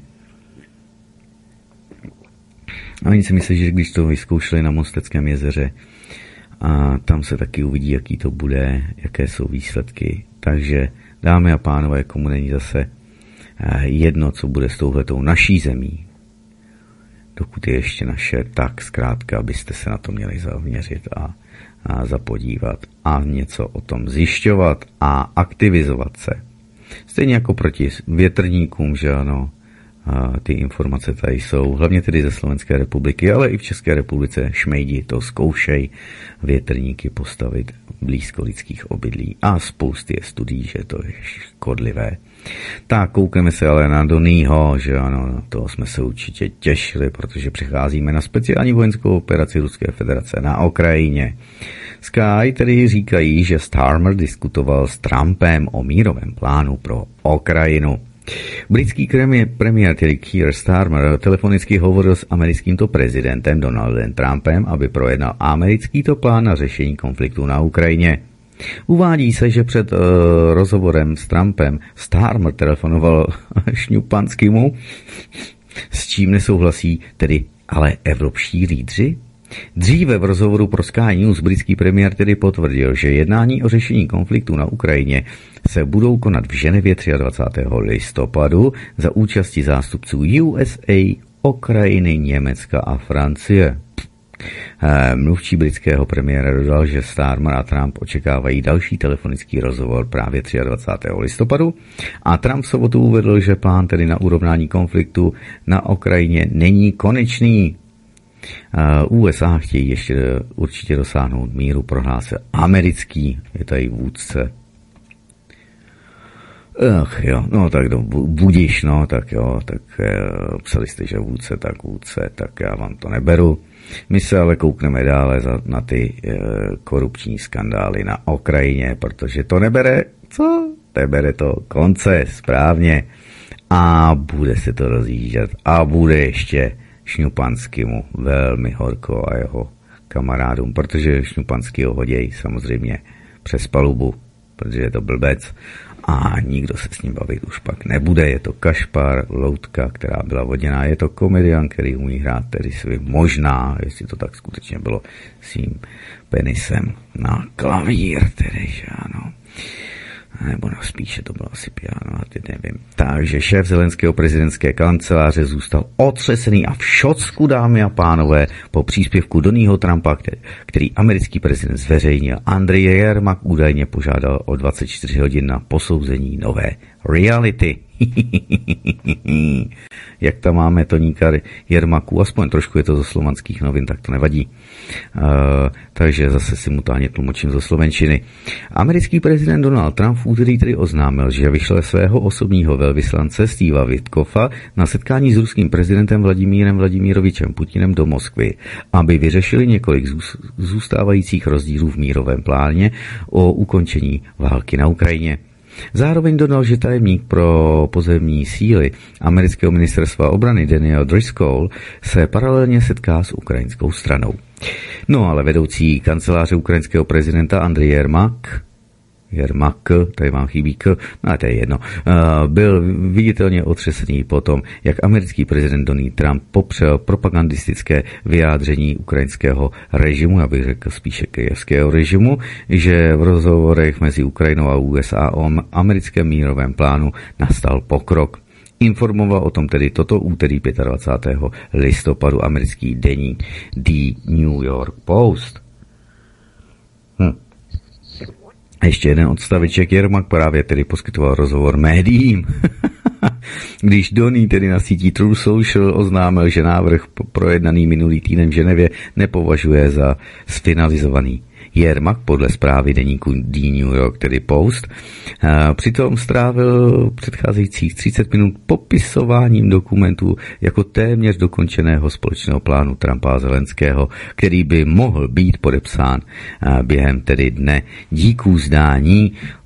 A oni si myslí, že když to vyzkoušeli na Mosteckém jezeře, a tam se taky uvidí, jaký to bude, jaké jsou výsledky. Takže, dámy a pánové, komu není zase jedno, co bude s touhletou naší zemí, dokud je ještě naše, tak zkrátka byste se na to měli zaměřit a, a zapodívat a něco o tom zjišťovat a aktivizovat se. Stejně jako proti větrníkům, že ano, a ty informace tady jsou, hlavně tedy ze Slovenské republiky, ale i v České republice šmejdi to zkoušej větrníky postavit blízko lidských obydlí a spousty je studií, že to je škodlivé. Tak koukneme se ale na Donýho, že ano, na toho jsme se určitě těšili, protože přecházíme na speciální vojenskou operaci Ruské federace na Ukrajině. Sky tedy říkají, že Starmer diskutoval s Trumpem o mírovém plánu pro Ukrajinu. Britský premiér tedy Keir Starmer telefonicky hovoril s americkým prezidentem Donaldem Trumpem, aby projednal americký plán na řešení konfliktu na Ukrajině. Uvádí se, že před uh, rozhovorem s Trumpem Starmer telefonoval Šňupanskému, s čím nesouhlasí tedy ale evropští lídři. Dříve v rozhovoru pro Sky News britský premiér tedy potvrdil, že jednání o řešení konfliktu na Ukrajině se budou konat v Ženevě dvacátého třetího listopadu za účasti zástupců U S A, Ukrajiny, Německa a Francie. Mluvčí britského premiéra dodal, že Starmer a Trump očekávají další telefonický rozhovor právě dvacátého třetího listopadu a Trump v sobotu uvedl, že plán tedy na urovnání konfliktu na Ukrajině není konečný. U S A chtějí ještě určitě dosáhnout míru, prohlásil americký, je tady vůdce. Ach jo, no tak do, budiš, no tak jo, tak eh, psali jste, že vůdce, tak vůdce, tak já vám to neberu. My se ale koukneme dále za, na ty eh, korupční skandály na Ukrajině, protože to nebere, co? Nebere to konce, správně. A bude se to rozjíždět a bude ještě Šňupanskému velmi horko a jeho kamarádům, protože Šňupanský ho hodějí samozřejmě přes palubu, protože je to blbec a nikdo se s ním bavit už pak nebude. Je to kašpar, loutka, která byla voděná, je to komedian, který umí hrát tedy svým, možná, jestli to tak skutečně bylo, svým penisem na klavír, tedy, že ano. Nebo no, spíše to bylo asi piano, a teď nevím. Takže šéf zelenského prezidentské kanceláře zůstal otřesený a v šocku, dámy a pánové, po příspěvku Donního Trumpa, který, který americký prezident zveřejnil. Andrej Jermak údajně požádal o dvacet čtyři hodin na posouzení nové reality. Jak tam máme Toníka Jermaku, aspoň trošku je to zo slovanských novin, tak to nevadí. Uh, takže zase simultánně tlumočím zo slovenčiny. Americký prezident Donald Trump v úterý tedy oznámil, že vyšle svého osobního velvyslance Steva Witkoffa na setkání s ruským prezidentem Vladimírem Vladimirovičem Putinem do Moskvy, aby vyřešili několik zůstávajících rozdílů v mírovém pláně o ukončení války na Ukrajině. Zároveň dodal, že tajemník pro pozemní síly amerického ministerstva obrany Daniel Driscoll se paralelně setká s ukrajinskou stranou. No ale vedoucí kanceláře ukrajinského prezidenta Andrej Jermak, Jermak, tady vám chybí k, no to je jedno, byl viditelně otřesený potom, jak americký prezident Donald Trump popřel propagandistické vyjádření ukrajinského režimu, abych řekl spíše kyjevského režimu, že v rozhovorech mezi Ukrajinou a U S A o americkém mírovém plánu nastal pokrok. Informoval o tom tedy toto úterý dvacátého pátého listopadu americký deník The New York Post. Hm. Ještě jeden odstaviček. Jermak právě tedy poskytoval rozhovor médiím. Když Donny tedy na sítí True Social oznámil, že návrh projednaný minulý týden v Ženevě nepovažuje za sfinalizovaný. Jermak podle zprávy deníku The New York, tedy Post, přitom strávil předcházejících třicet minut popisováním dokumentů jako téměř dokončeného společného plánu Trumpa a Zelenského, který by mohl být podepsán během tedy dne díků zdání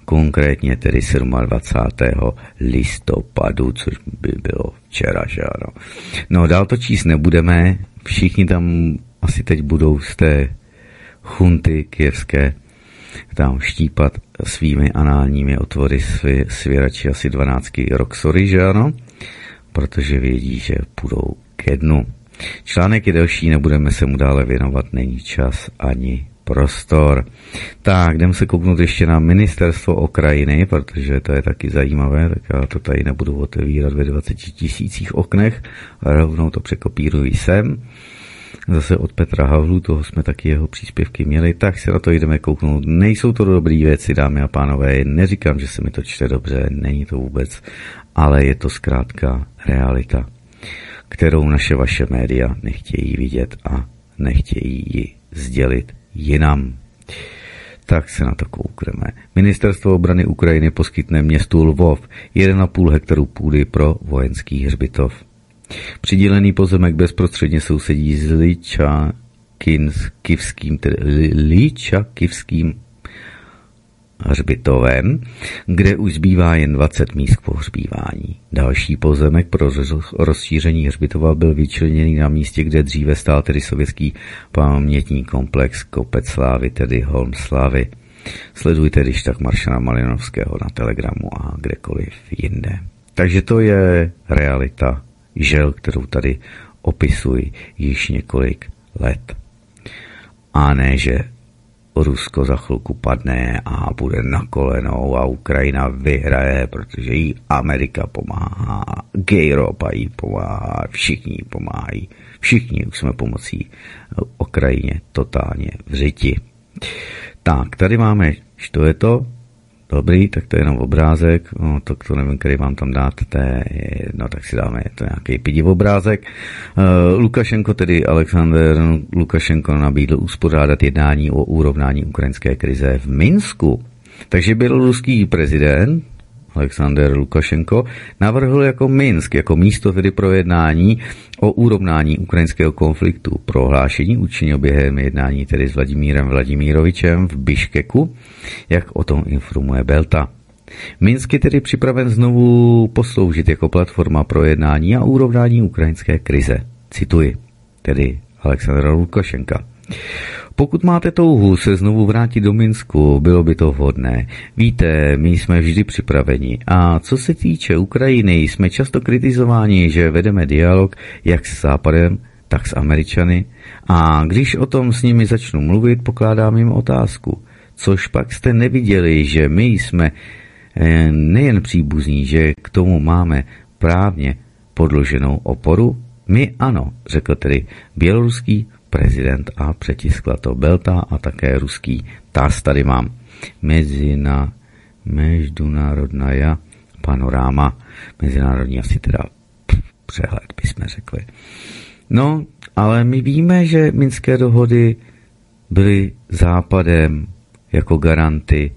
konkrétně tedy dvacátého sedmého listopadu, což by bylo včera, že ano. No, dál to číst nebudeme, všichni tam asi teď budou z té chunty kyjevské tam štípat svými análními otvory svy, svěrači asi dvanáctky Roxory, že ano, protože vědí, že půjdou ke dnu. Článek je delší, nebudeme se mu dále věnovat, není čas ani prostor. Tak, jdem se kouknout ještě na ministerstvo Ukrajiny, protože to je taky zajímavé, tak já to tady nebudu otevírat ve dvaceti tisících oknech, rovnou to překopíruji sem. Zase od Petra Havlu, toho jsme taky jeho příspěvky měli, tak se na to jdeme kouknout. Nejsou to dobré věci, dámy a pánové, neříkám, že se mi to čte dobře, není to vůbec, ale je to zkrátka realita, kterou naše vaše média nechtějí vidět a nechtějí ji sdělit jinam. Tak se na to koukneme. Ministerstvo obrany Ukrajiny poskytne městu Lvov jeden a půl hektaru půdy pro vojenský hřbitov. Přidělený pozemek bezprostředně sousedí s Ličakivským, tedy Ličakivským hřbitovem, kde už zbývá jen dvacet míst k pohřbívání. Další pozemek pro rozšíření hřbitova byl vyčleněný na místě, kde dříve stál tedy sovětský pamětní komplex Kopec slávy, tedy Holm slávy. Sledujte když tak Maršana Malinovského na Telegramu a kdekoliv jinde. Takže to je realita, žel, kterou tady opisuji již několik let. A ne, že Rusko za chvilku padne a bude na kolenou a Ukrajina vyhraje, protože jí Amerika pomáhá, Evropa jí pomáhá, všichni jí pomáhají. Všichni už jsme pomocí Ukrajině totálně v řiti. Tak, tady máme, što je to? Dobrý, tak to je jenom obrázek, no, to, to nevím, který mám tam dát, to je, no tak si dáme, to je nějaký pidiv obrázek. Uh, Lukašenko, tedy Alexander Lukašenko nabídl uspořádat jednání o urovnání ukrajinské krize v Minsku. Takže běloruský prezident Alexander Lukašenko navrhl jako Minsk, jako místo tedy pro jednání o urovnání ukrajinského konfliktu. Prohlášení učinil během jednání tedy s Vladimírem Vladimírovičem v Biškeku, jak o tom informuje Belta. Minsk je tedy připraven znovu posloužit jako platforma pro jednání a urovnání ukrajinské krize. Cituji, tedy Alexandra Lukašenka. Pokud máte touhu se znovu vrátit do Minsku, bylo by to vhodné. Víte, my jsme vždy připraveni. A co se týče Ukrajiny, jsme často kritizováni, že vedeme dialog jak s Západem, tak s Američany. A když o tom s nimi začnu mluvit, pokládám jim otázku. Což pak jste neviděli, že my jsme nejen příbuzní, že k tomu máme právně podloženou oporu? My ano, řekl tedy běloruský prezident a přetiskla to Belta a také ruský T A S tady mám. Mezina, mezinárodná panoráma, mezinárodní asi teda přehled, bychom řekli. No, ale my víme, že minské dohody byly Západem jako garanty.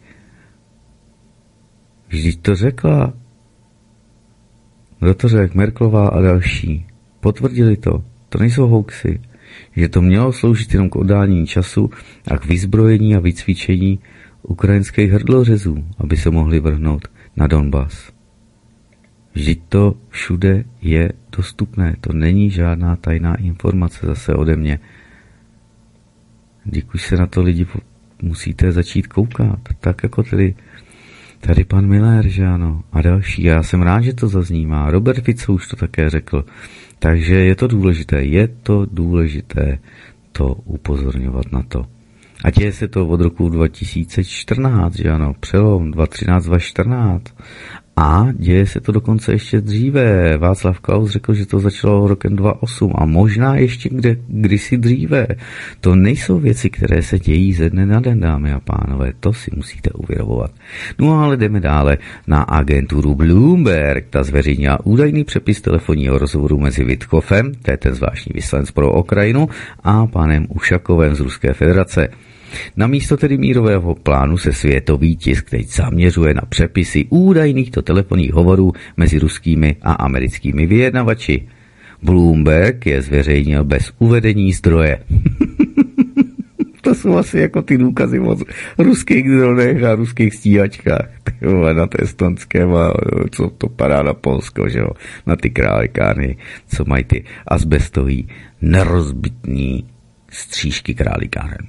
Vždyť to řekla. Kdo to řekl? Merkelová a další. Potvrdili to. To nejsou hoaxy. Že to mělo sloužit jenom k oddání času a k vyzbrojení a vycvičení ukrajinských hrdlořezů, aby se mohli vrhnout na Donbas. Vždyť to všude je dostupné. To není žádná tajná informace zase ode mě. Když už se na to lidi musíte začít koukat. Tak jako tedy tady pan Miller, že ano, a další. Já jsem rád, že to zaznívá. Robert Fico už to také řekl. Takže je to důležité, je to důležité to upozorňovat na to. A děje se to od roku dva tisíce čtrnáct, že ano, přelom dva tisíce třináct dva tisíce čtrnáct. A děje se to dokonce ještě dříve. Václav Klaus řekl, že to začalo rokem dva tisíce osm a možná ještě kde, kdysi dříve. To nejsou věci, které se dějí ze dne na den, dámy a pánové. To si musíte uvědomovat. No ale jdeme dále na agenturu Bloomberg. Ta zveřejnila údajný přepis telefonního rozhovoru mezi Vitkofem, to je ten zvláštní vyslanec pro Ukrajinu, a panem Ušakovem z Ruské federace. Na místo tedy mírového plánu se světový tisk teď zaměřuje na přepisy údajných telefonních hovorů mezi ruskými a americkými vyjednavači. Bloomberg je zveřejnil bez uvedení zdroje. To jsou asi jako ty důkazy o ruských dronech a ruských stíhačkách. Tyhle, na té estonském, a co to padá na Polsko, že jo? Na ty králikárny, co mají ty azbestový nerozbitný střížky králikáren.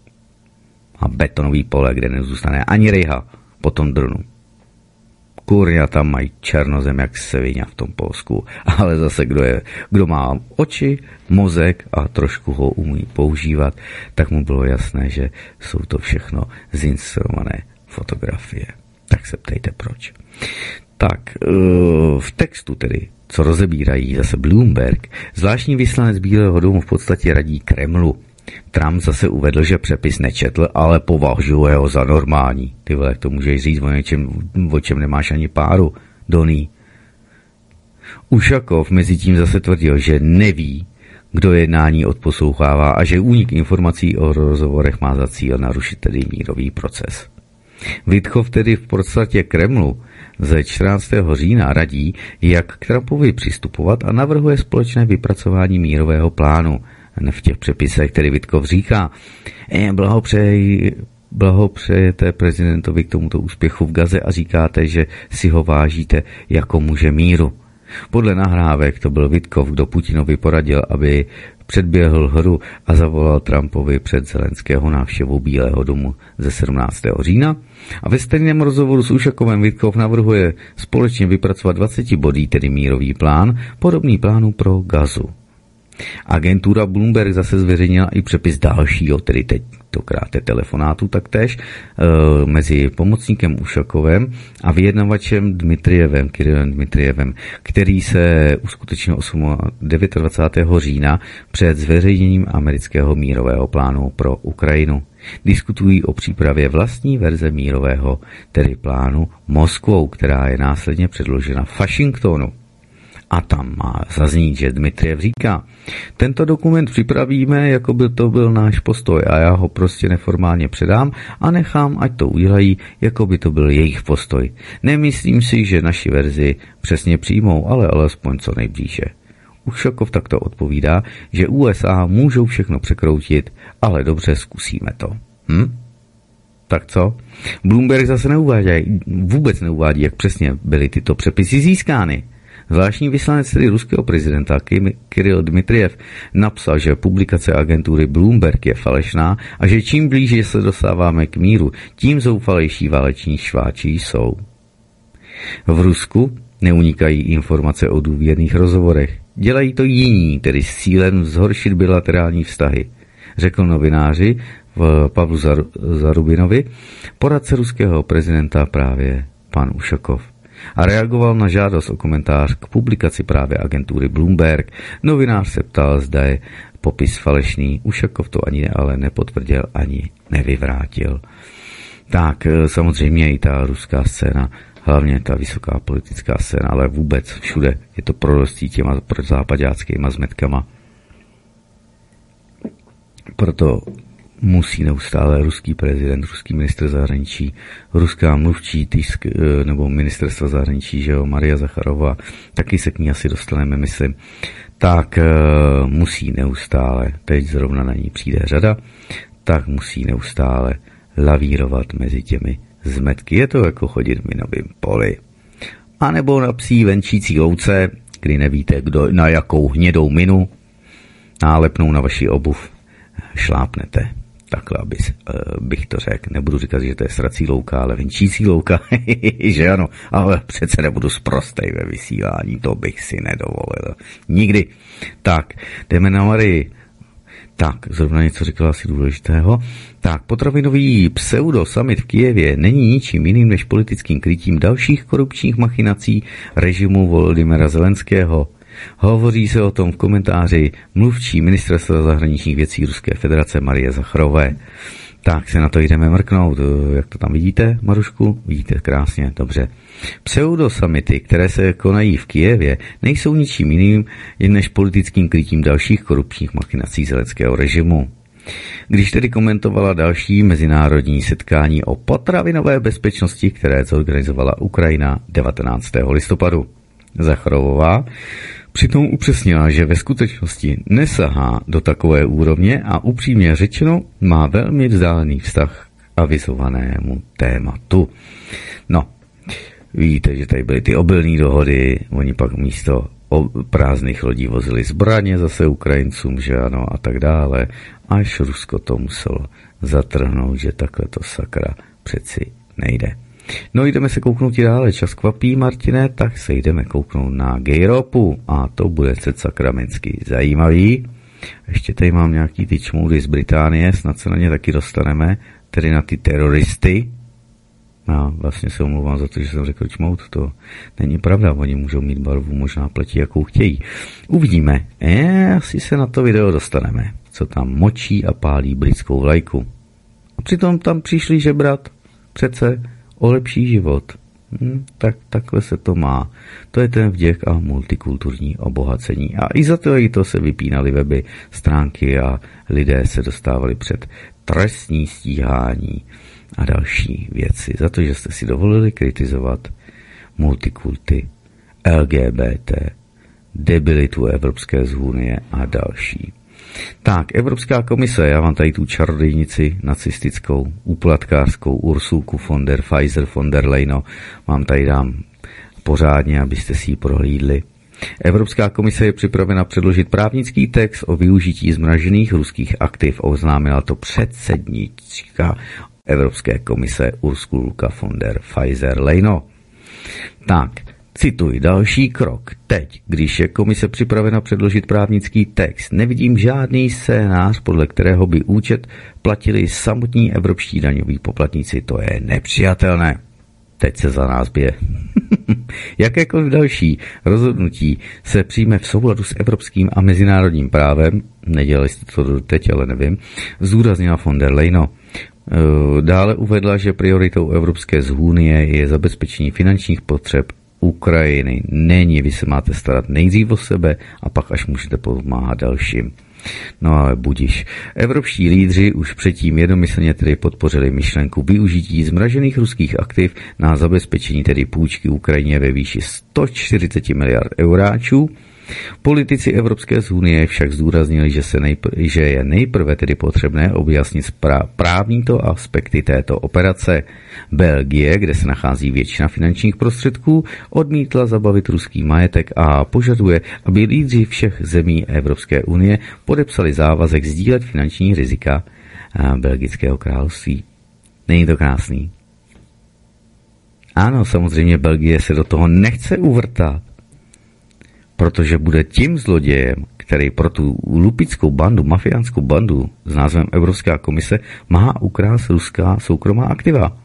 A betonový pole, kde nezůstane ani rejha po tom dronu. Kurňa, tam mají černozem jak svině v tom Polsku, ale zase kdo, je, kdo má oči, mozek a trošku ho umí používat, tak mu bylo jasné, že jsou to všechno zinscenované fotografie. Tak se ptejte proč. Tak, v textu tedy, co rozebírají zase Bloomberg, zvláštní vyslanec Bílého domu v podstatě radí Kremlu. Trump zase uvedl, že přepis nečetl, ale považuje ho za normální. Ty vole, jak to můžeš říct o něčem, o čem nemáš ani páru, Doný. Ušakov mezi tím zase tvrdil, že neví, kdo jednání odposlouchává a že únik informací o rozhovorech má za cíl narušit tedy mírový proces. Vitkov tedy v podstatě Kremlu ze čtrnáctého října radí, jak k Trumpovi přistupovat a navrhuje společné vypracování mírového plánu. V těch přepisech, který Vitkov říká, e, blahopřeji, blahopřejete prezidentovi k tomuto úspěchu v Gaze a říkáte, že si ho vážíte jako muže míru. Podle nahrávek to byl Vitkov, kdo Putinovi poradil, aby předběhl hru a zavolal Trumpovi před Zelenského návštěvu Bílého domu ze sedmnáctého října. A ve stejném rozhovoru s Ušakovem Vitkov navrhuje společně vypracovat dvacet bodů, tedy mírový plán, podobný plánu pro Gazu. Agentura Bloomberg zase zveřejnila i přepis dalšího, tedy teď tokrát telefonátu taktéž, e, mezi pomocníkem Ušakovem a vyjednavačem Dmitryjevem, Kirillem Dmitryjevem, který se uskutečnil dvacátého devátého října před zveřejněním amerického mírového plánu pro Ukrajinu. Diskutují o přípravě vlastní verze mírového, tedy plánu Moskvou, která je následně předložena v Washingtonu. A tam má zaznít, že Dmitriev říká, tento dokument připravíme, jako by to byl náš postoj a já ho prostě neformálně předám a nechám, ať to udělají, jako by to byl jejich postoj. Nemyslím si, že naši verzi přesně přijmou, ale alespoň co nejblíže. Ušakov takto odpovídá, že U S A můžou všechno překroutit, ale dobře, zkusíme to. Hm? Tak co? Bloomberg zase neuvádí, vůbec neuvádí, jak přesně byly tyto přepisy získány. Zvláštní vyslanec tedy ruského prezidenta Kirill Dmitriev napsal, že publikace agentury Bloomberg je falešná a že čím blíže se dostáváme k míru, tím zoufalejší váleční šváči jsou. V Rusku neunikají informace o důvěrných rozhovorech. Dělají to jiní, tedy s cílem zhoršit bilaterální vztahy, řekl novináři v Pavlu Zarubinovi, poradce ruského prezidenta právě pan Ušakov. A reagoval na žádost o komentář k publikaci právě agentury Bloomberg. Novinář se ptal, zda je popis falešný. Ušakov to ani ale nepotvrdil, ani nevyvrátil. Tak samozřejmě i ta ruská scéna, hlavně ta vysoká politická scéna, ale vůbec všude je to prorostí těma západáckýma zmetkama. Proto musí neustále ruský prezident, ruský ministr zahraničí, ruská mluvčí tisk, nebo ministerstva zahraničí, že jo, Maria Zacharová, taky se k ní asi dostaneme, myslím, tak uh, musí neustále, teď zrovna na ní přijde řada, tak musí neustále lavírovat mezi těmi zmetky. Je to jako chodit v minovém poli. A nebo na psí venčící louce, kdy nevíte, kdo, na jakou hnědou minu nálepnou na vaši obuv šlápnete. Takhle aby, bych to řekl. Nebudu říkat, že to je srací louka, ale venčící louka, že ano, ale přece nebudu sprostej ve vysílání, to bych si nedovolil. Nikdy. Tak, jdeme na Marii. Tak, zrovna něco říkala asi důležitého. Tak, potravinový pseudo-summit v Kyjevě není ničím jiným než politickým krytím dalších korupčních machinací režimu Volodymyra Zelenského. Hovoří se o tom v komentáři mluvčí ministerstva zahraničních věcí Ruské federace Marie Zacharové. Tak se na to jdeme mrknout. Jak to tam vidíte, Marušku? Vidíte krásně, dobře. Pseudosamity, které se konají v Kyjevě, nejsou ničím jiným jen než politickým krytím dalších korupčních machinací zelenského režimu. Když tedy komentovala další mezinárodní setkání o potravinové bezpečnosti, které zorganizovala Ukrajina devatenáctého listopadu. Zacharová Přitom upřesnila, že ve skutečnosti nesahá do takové úrovně a upřímně řečeno má velmi vzdálený vztah k avizovanému tématu. No, víte, že tady byly ty obilné dohody, oni pak místo prázdných lodí vozili zbraně zase Ukrajincům, že ano, a tak dále, až Rusko to muselo zatrhnout, že takhle to sakra přeci nejde. No, jdeme se kouknout i dále, čas kvapí, Martine, tak se jdeme kouknout na Gejropu a to bude se sakramensky zajímavý. Ještě tady mám nějaký ty čmoudy z Británie, snad se na ně taky dostaneme, tedy na ty teroristy. No, vlastně se omlouvám za to, že jsem řekl čmout, to není pravda, oni můžou mít barvu možná pleti, jakou chtějí. Uvidíme, e, asi se na to video dostaneme, co tam močí a pálí britskou vlajku. A přitom tam přišli žebrat přece o lepší život. Hm, tak takhle se to má. To je ten vděk a multikulturní obohacení. A i za to i to se vypínaly weby, stránky a lidé se dostávali před trestní stíhání a další věci. Za to, že jste si dovolili kritizovat multikulty, L G B T, debilitu Evropské unie a další. Tak, Evropská komise, já vám tady tu čarodejnici nacistickou, úplatkářskou Ursulku von der Pfizer von der Leyen, vám tady dám pořádně, abyste si ji prohlídli. Evropská komise je připravena předložit právnický text o využití zmražených ruských aktiv, oznámila to předsednička Evropské komise Ursulka von der Pfizer Leyen. Tak, cituji, další krok. Teď, když je komise připravena předložit právnický text, nevidím žádný scénář, podle kterého by účet platili samotní evropští daňoví poplatníci. To je nepřijatelné. Teď se za nás bije. Jakékoliv další rozhodnutí se přijme v souladu s evropským a mezinárodním právem, nedělali jste to doteď, ale nevím, zdůraznila von der Leyen. Dále uvedla, že prioritou Evropské unie je zabezpečení finančních potřeb Ukrajiny. Není, vy se máte starat nejdřív o sebe a pak až můžete pomáhat dalším. No ale budiš. Evropští lídři už předtím jednomyslně tedy podpořili myšlenku využití zmražených ruských aktiv na zabezpečení tedy půjčky Ukrajině ve výši sto čtyřicet miliard euráčů. Politici Evropské unie však zdůraznili, že, se nejpr- že je nejprve tedy potřebné objasnit sprá- právníto aspekty této operace. Belgie, kde se nachází většina finančních prostředků, odmítla zabavit ruský majetek a požaduje, aby lídři všech zemí Evropské unie podepsali závazek sdílet finanční rizika belgického království. Není to krásný? Ano, samozřejmě Belgie se do toho nechce uvrtat, protože bude tím zlodějem, který pro tu lupickou bandu, mafiánskou bandu s názvem Evropská komise má ukrást ruská soukromá aktiva.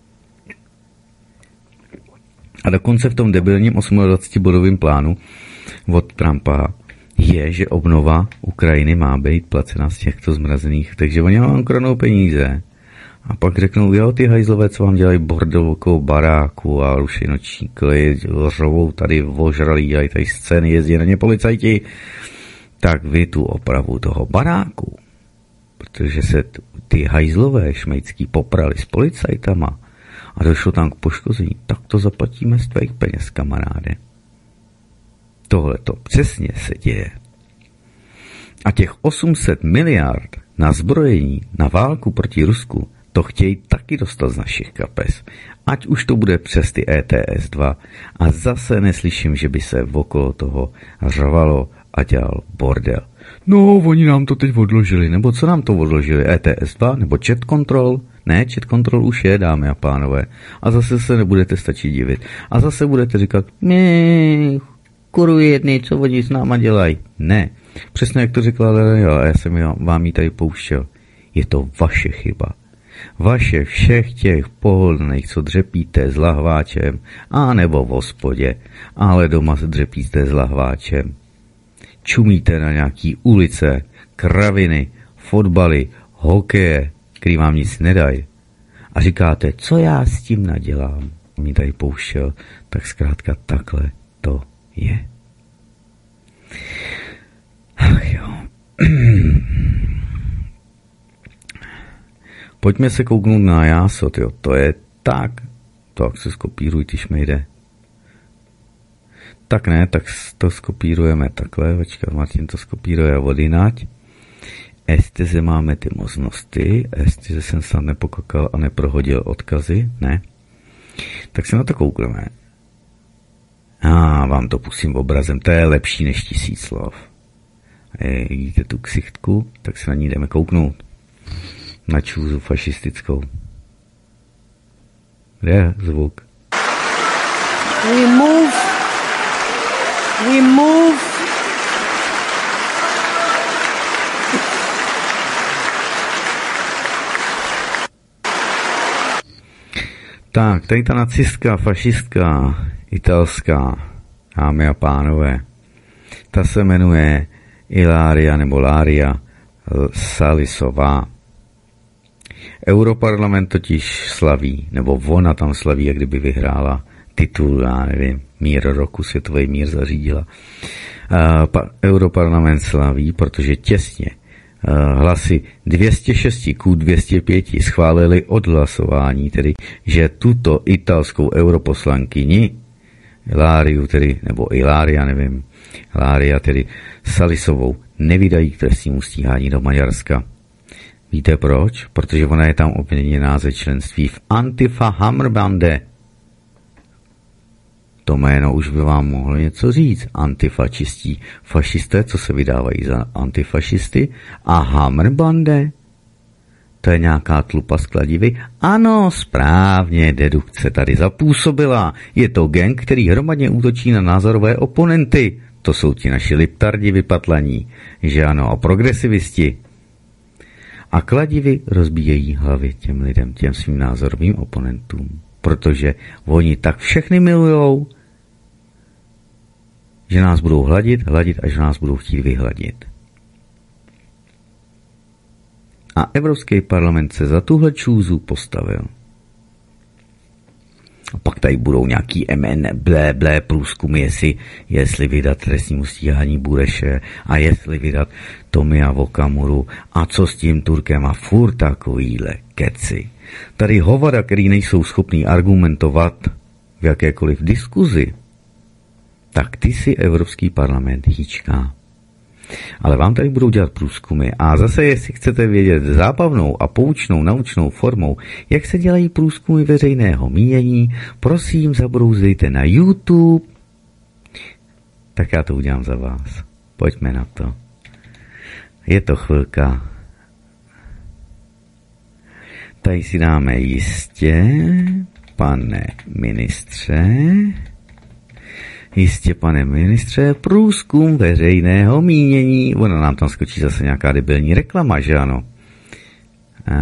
A dokonce v tom debilním dvacetosmibodovém plánu od Trumpa je, že obnova Ukrajiny má být placena z těchto zmrazených, takže oni vám kronou peníze. A pak řeknou, jo, ty hajzlové, co vám dělají bordelovkou baráku a ruší noční klid, řovou tady ožralí, dělají tady scény, jezdí na ně policajti, tak vy tu opravu toho baráku, protože se t- ty hajzlové šmejcký poprali s policajtama a došlo tam k poškození, tak to zaplatíme z tvých peněz, kamaráde. Tohle to přesně se děje. A těch osm set miliard na zbrojení, na válku proti Rusku, to chtějí taky dostat z našich kapes. Ať už to bude přes ty E T S dva. A zase neslyším, že by se okolo toho řvalo a dělal bordel. No, oni nám to teď odložili. Nebo co nám to odložili? E T S dva? Nebo chat control? Ne, chat control už je, dámy a pánové. A zase se nebudete stačit divit. A zase budete říkat, ne, kurvy jedny, co oni s náma dělají. Ne, přesně jak to řekla Lelio, já jsem vám ji tady pouštěl. Je to vaše chyba. Vaše všech těch pohodlných, co dřepíte s lahváčem, a nebo v hospodě, ale doma se dřepíte s lahváčem. Čumíte na nějaký ulice, kraviny, fotbaly, hokeje, který vám nic nedají. A říkáte, co já s tím nadělám. Mě tady pouštěl, tak zkrátka takhle to je. Ach jo. Pojďme se kouknout na Jásot, jo. To je tak. To jak se skopíruj, ty šmejde. Tak ne, tak to skopírujeme takhle, počkat, Martin to skopíruje odinať. Jestliže máme ty možnosti, jestliže jsem snad nepokokal a neprohodil odkazy, ne, tak se na to koukneme. A ah, vám to pustím obrazem, to je lepší než tisíc slov. E, vidíte tu ksichtku, tak se na ní jdeme kouknout. Na čůzu fašistickou. Kde je zvuk? We move. We move. Tak, tady ta nacistka, fašistka, italská, dámy a pánové, ta se jmenuje Ilaria nebo Laria Salisová. Europarlament totiž slaví, nebo ona tam slaví, jak kdyby vyhrála titul, já nevím, mír roku, světový mír zařídila. Uh, Europarlament slaví, protože těsně uh, hlasy dvě stě šest ku dvě stě pět schválili odhlasování, tedy, že tuto italskou europoslankyni Ilariu, tedy, nebo Ilaria, nevím, Ilaria, tedy Salisovou, nevydají k trestnímu stíhání do Maďarska. Víte proč? Protože ona je tam obviněná ze členství v Antifa Hammerbande. To jméno už by vám mohlo něco říct. Antifačistí fašisté, co se vydávají za antifašisty, a Hammerbande, to je nějaká tlupa z Kladivy. Ano, správně, dedukce tady zapůsobila. Je to gang, který hromadně útočí na názorové oponenty. To jsou ti naši liptardi vypatlaní, že ano, a progresivisti. A kladivy rozbíjejí hlavy těm lidem, těm svým názorovým oponentům. Protože oni tak všechny milujou, že nás budou hladit, hladit, až nás budou chtít vyhladit. A Evropský parlament se za tuhle čůzu postavil. A pak tady budou nějaký M N, blé, blé průzkumy, jestli, jestli vydat trestnímu stíhání Bureše a jestli vydat Tomia Okamuru a co s tím Turkem a furt takovýhle keci. Tady hovada, který nejsou schopný argumentovat v jakékoliv diskuzi, tak ty si Evropský parlament hýčká. Ale vám tady budou dělat průzkumy a zase, jestli chcete vědět zábavnou a poučnou naučnou formou, jak se dělají průzkumy veřejného mínění, prosím, zabrouzdejte na YouTube. Tak já to udělám za vás. Pojďme na to. Je to chvilka. Tady si dáme jistě, pane ministře, Jistě, pane ministře, průzkum veřejného mínění. Ona nám tam skočí zase nějaká debilní reklama, že ano? A...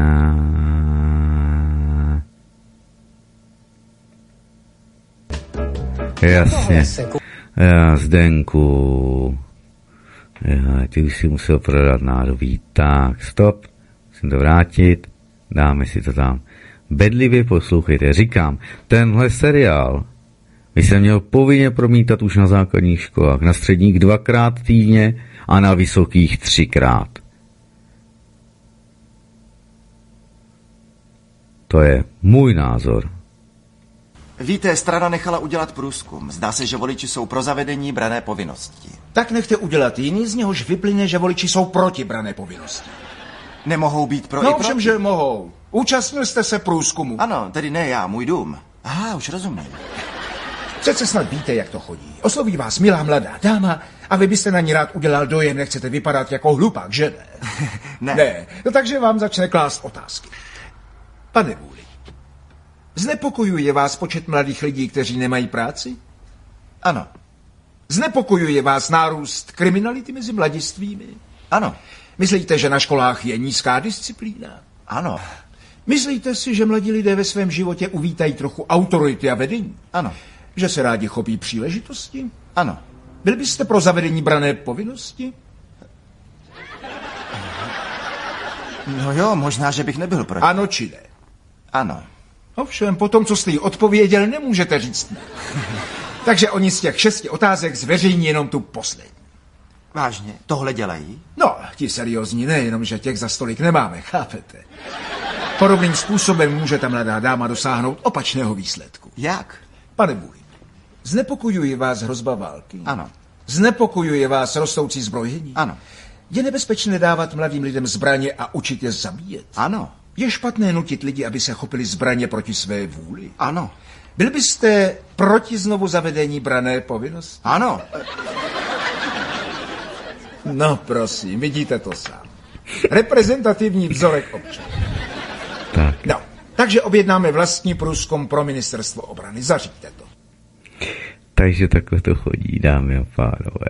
Jasně. Já, Zdenku. Já, ty už si musel prodat nádobí. Tak, stop. Musím to vrátit. Dáme si to tam. Bedlivě poslouchejte. Říkám, tenhle seriál by se měl povinně promítat už na základních školách, na středních dvakrát týdně a na vysokých třikrát. To je můj názor. Víte, strana nechala udělat průzkum. Zdá se, že voliči jsou pro zavedení branné povinnosti. Tak nechte udělat jiný, z něhož vyplyne, že voliči jsou proti branné povinnosti. Nemohou být pro no, i proti? No, že mohou. Účastnil jste se průzkumu. Ano, tedy ne já, můj dům. Aha, už rozumím. Přece snad víte, jak to chodí. Osloví vás milá mladá dáma a vy byste na ní rád udělal dojem, nechcete vypadat jako hlupák, že ne? Ne. Ne, no takže vám začne klást otázky. Pane Vůli, znepokojuje vás počet mladých lidí, kteří nemají práci? Ano. Znepokojuje vás nárůst kriminality mezi mladistvými? Ano. Myslíte, že na školách je nízká disciplína? Ano. Myslíte si, že mladí lidé ve svém životě uvítají trochu autority a vedení? Ano. Že se rádi chopí příležitosti? Ano. Byl byste pro zavedení branné povinnosti? No jo, možná, že bych nebyl proti. Ano či ne? Ano. Ovšem, po tom, co jste jí odpověděl, nemůžete říct ne. Takže oni z těch šesti otázek zveřejní jenom tu poslední. Vážně? Tohle dělají? No, ti seriózní ne, jenom že těch za stolik nemáme, chápete? Podobným způsobem může ta mladá dáma dosáhnout opačného výsledku. Jak? Pane Vůli, Znepokojuje vás hrozba války? Ano. Znepokojuje vás rostoucí zbrojení? Ano. Je nebezpečné dávat mladým lidem zbraně a učit je zabíjet? Ano. Je špatné nutit lidi, aby se chopili zbraně proti své vůli? Ano. Byl byste proti znovu zavedení branné povinnosti? Ano. No prosím, vidíte to sám. Reprezentativní vzorek občanů. Tak. No, takže objednáme vlastní průzkum pro ministerstvo obrany. Zaříďte to. Takže takhle to chodí, dámy a pánové.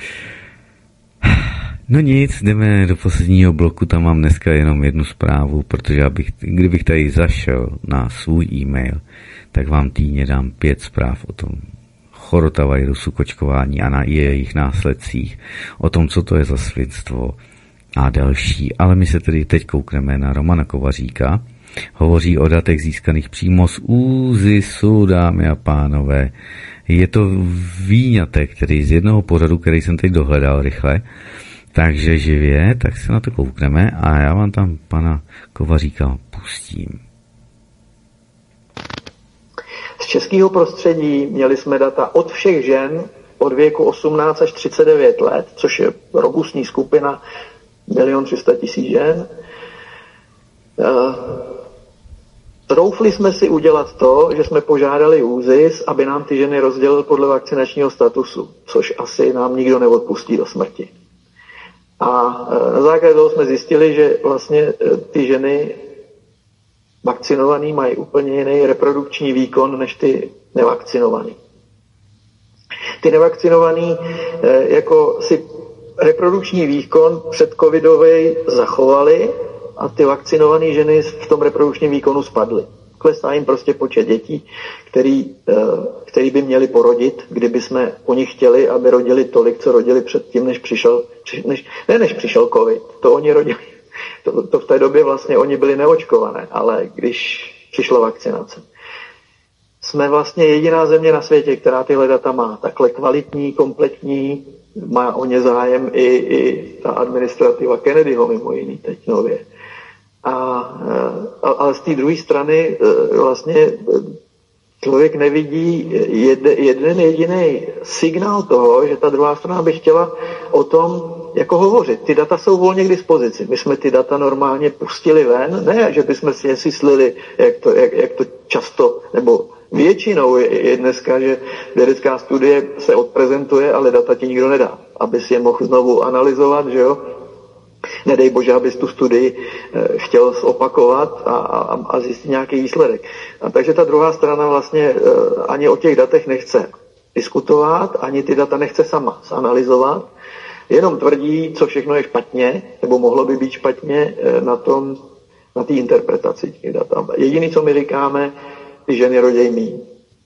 No nic, jdeme do posledního bloku, tam mám dneska jenom jednu zprávu, protože abych, kdybych tady zašel na svůj e-mail, tak vám týdně dám pět zpráv o tom chorotavirusu, kočkování a na jejich následcích, o tom, co to je za svinstvo a další. Ale my se tedy teď koukneme na Romana Kovaříka. Hovoří o datech získaných přímo z ÚZISu, dámy a pánové. Je to výňatek, který z jednoho pořadu, který jsem teď dohledal rychle, takže živě, tak se na to koukneme a já vám tam pana Kovaříka pustím. Z českého prostředí měli jsme data od všech žen od věku osmnáct až třicet devět let, což je robustní skupina, milion tři sta tisíc žen. Troufli jsme si udělat to, že jsme požádali ÚZIS, aby nám ty ženy rozdělil podle vakcinačního statusu, což asi nám nikdo neodpustí do smrti. A na základě toho jsme zjistili, že vlastně ty ženy vakcinovaný mají úplně jiný reprodukční výkon než ty nevakcinovaný. Ty nevakcinovaný jako si reprodukční výkon před covidovej zachovali a ty vakcinované ženy v tom reprodukčním výkonu spadly. Klesá jim prostě počet dětí, který, který by měli porodit, kdyby jsme po nich chtěli, aby rodili tolik, co rodili předtím, než přišel, než, ne než přišel covid. To oni rodili. To, to v té době vlastně oni byli neočkované, ale když přišla vakcinace. Jsme vlastně jediná země na světě, která tyhle data má. Takhle kvalitní, kompletní, má o ně zájem i, i ta administrativa Kennedyho mimo jiný teď nově. A, a, ale z té druhé strany vlastně člověk nevidí jed, jeden jediný signál toho, že ta druhá strana by chtěla o tom jako hovořit. Ty data jsou volně k dispozici. My jsme ty data normálně pustili ven, ne, že bychom si je mysleli, jak to, jak, jak to často, nebo většinou je, je dneska, že vědecká studie se odprezentuje, ale data ti nikdo nedá, aby si je mohl znovu analyzovat, že jo. Nedej bože, abys tu studii e, chtěl zopakovat a, a, a zjistit nějaký výsledek. A takže ta druhá strana vlastně e, ani o těch datech nechce diskutovat, ani ty data nechce sama zanalyzovat, jenom tvrdí, co všechno je špatně, nebo mohlo by být špatně e, na tom, na té interpretaci těch dat. Jediné, co my říkáme, ty ženy roděj míň.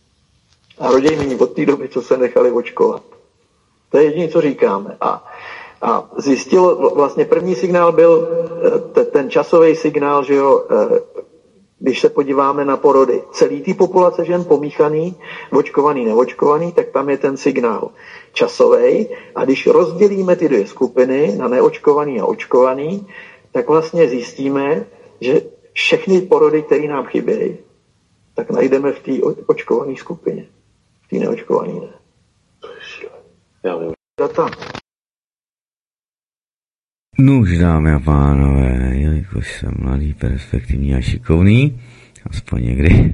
A roděj míň od té doby, co se nechali očkovat. To je jediné, co říkáme. A A zjistil, vlastně první signál byl ten časový signál, že jo, když se podíváme na porody celý té populace žen pomíchaný, očkovaný, neočkovaný, tak tam je ten signál časový. A když rozdělíme ty dvě skupiny na neočkovaný a očkovaný, tak vlastně zjistíme, že všechny porody, které nám chybějí, tak najdeme v té očkované skupině. V té neočkované ne. Já vím. Data. Nuž, dámy a pánové, jelikož jsem mladý, perspektivní a šikovný, aspoň někdy,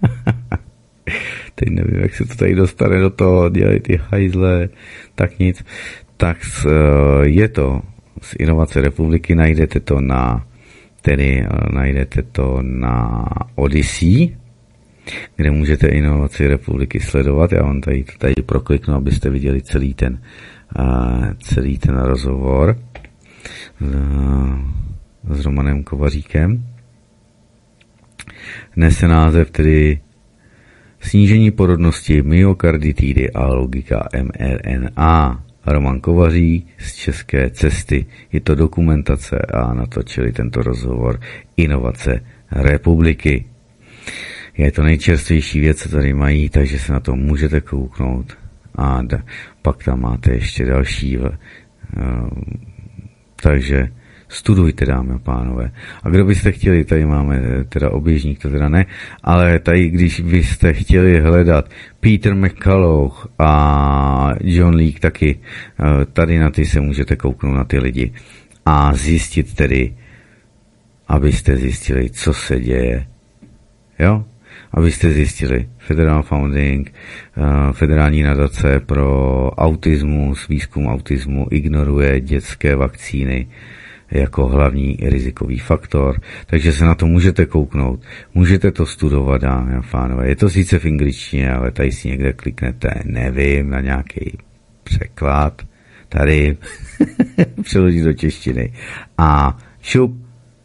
teď nevím, jak se to tady dostane do toho, dělají ty hajzle, tak nic, tak je to z Inovace republiky, najdete to na, tedy najdete to na Odyssey, kde můžete Inovaci republiky sledovat, já vám tady, tady prokliknu, abyste viděli celý ten, uh, celý ten rozhovor s Romanem Kovaříkem. Nese název tedy Snížení porodnosti, myokarditidy a logika em er en á. Roman Kovařík z České cesty. Je to dokumentace a natočili tento rozhovor Inovace republiky. Je to nejčerstvější věc, co tady mají, takže se na to můžete kouknout. A d- pak tam máte ještě další. Uh, takže Studujte, dámy a pánové. A kdo byste chtěli, tady máme teda oběžník, to teda ne, ale tady, když byste chtěli hledat Peter McCullough a John Leake taky, tady na ty se můžete kouknout na ty lidi a zjistit tedy, abyste zjistili, co se děje. Jo? Abyste zjistili, Federal Founding, federální nadace pro autismus, výzkum autismu ignoruje dětské vakcíny jako hlavní rizikový faktor, takže se na to můžete kouknout, můžete to studovat, dámy a pánové. Je to sice v angličtině, ale tady si někde kliknete, nevím, na nějaký překlad, tady přeložit do češtiny a šup,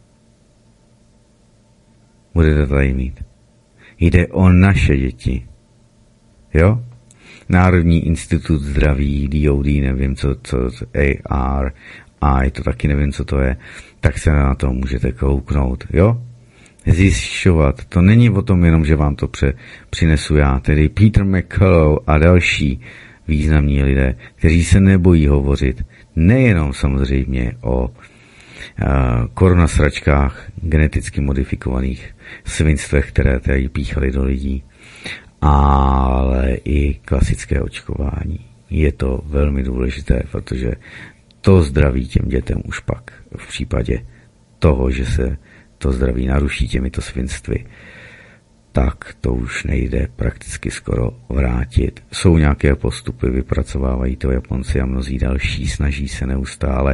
budete tady mít. Jde o naše děti. Jo? Národní institut zdraví, D O D, nevím, co, co, A R, a je to taky nevím, co to je, tak se na to můžete kouknout, jo? Zjišťovat. To není o tom jenom, že vám to pře, přinesu já, tedy Peter McCullough a další významní lidé, kteří se nebojí hovořit nejenom samozřejmě o uh, koronasračkách geneticky modifikovaných svinstvech, které tady píchali do lidí, ale i klasické očkování. Je to velmi důležité, protože to zdraví těm dětem už pak v případě toho, že se to zdraví naruší těmito svinstvy, tak to už nejde prakticky skoro vrátit. Jsou nějaké postupy, vypracovávají to Japonci a mnozí další, snaží se neustále,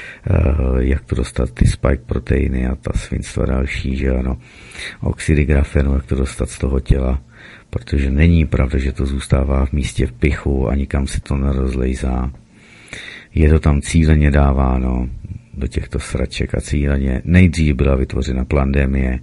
jak to dostat ty spike proteiny a ta svinstva další, že ano, oxidy grafenu, jak to dostat z toho těla, protože není pravda, že to zůstává v místě v pichu a nikam se to nerozlejzá. Je to tam cíleně dáváno do těchto sraček a cíleně nejdřív byla vytvořena pandemie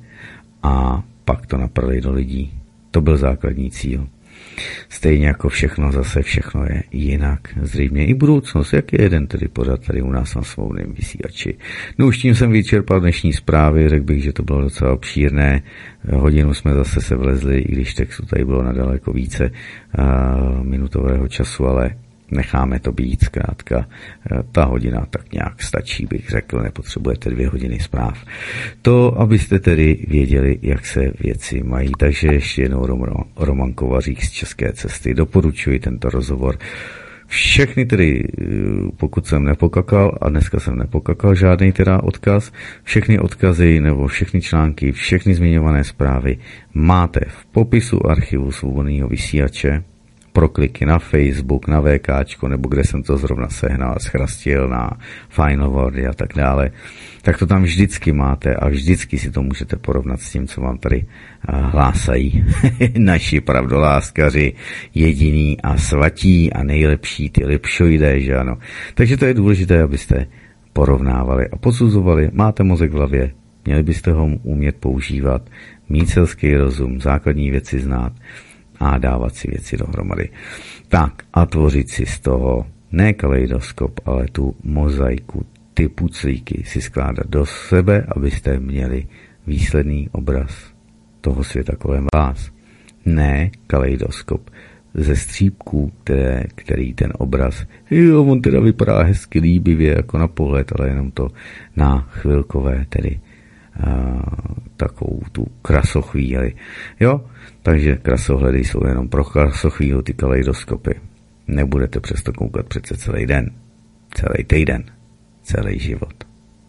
a pak to naprali do lidí. To byl základní cíl. Stejně jako všechno, zase všechno je jinak. Zřejmě i budoucnost, jak je jeden tedy pořad tady u nás na svobodném vysílači. No už tím jsem vyčerpal dnešní zprávy, řekl bych, že to bylo docela obšírné. Hodinu jsme zase se vlezli, i když textu tady bylo nadaleko více uh, minutového času, ale necháme to být, zkrátka ta hodina tak nějak stačí, bych řekl, nepotřebujete dvě hodiny zpráv. To, abyste tedy věděli, jak se věci mají. Takže ještě jednou Roman Kovařík z České cesty. Doporučuji tento rozhovor. Všechny tedy, pokud jsem nepokakal, a dneska jsem nepokakal žádný teda odkaz, všechny odkazy nebo všechny články, všechny zmiňované zprávy máte v popisu archivu Svobodného vysílače, pro kliky na Facebook, na VKčko, nebo kde jsem to zrovna sehnal, schrastil na Final Wordy a tak dále, tak to tam vždycky máte a vždycky si to můžete porovnat s tím, co vám tady hlásají naši pravdoláskaři, jediní a svatí a nejlepší, ty lepšoidé, že ano. Takže to je důležité, abyste porovnávali a posuzovali. Máte mozek v hlavě, měli byste ho umět používat, mít selský rozum, základní věci znát a dávat si věci dohromady. Tak a tvořit si z toho ne kaleidoskop, ale tu mozaiku, ty puclíky si skládat do sebe, abyste měli výsledný obraz toho světa kolem vás. Ne kaleidoskop ze střípků, které, který ten obraz, jo, on teda vypadá hezky líbivě jako na pohled, ale jenom to na chvilkové, tedy a, takovou tu krasochvíli. Jo? Takže krasohledy jsou jenom pro krasochvíli ty kaleidoskopy. Nebudete přesto koukat přece celý den, celý týden, celý život.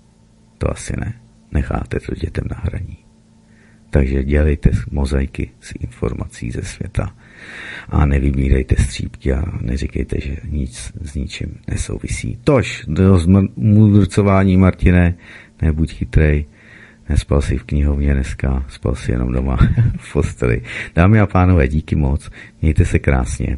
To asi ne. Necháte to dětem na hraní. Takže dělejte mozaiky z informací ze světa a nevybírejte střípky a neříkejte, že nic s ničím nesouvisí. Tož do zmudrcování, Martine, nebuď chytrej. Nespal si v knihovně dneska, spal si jenom doma v posteli. Dámy a pánové, díky moc, mějte se krásně.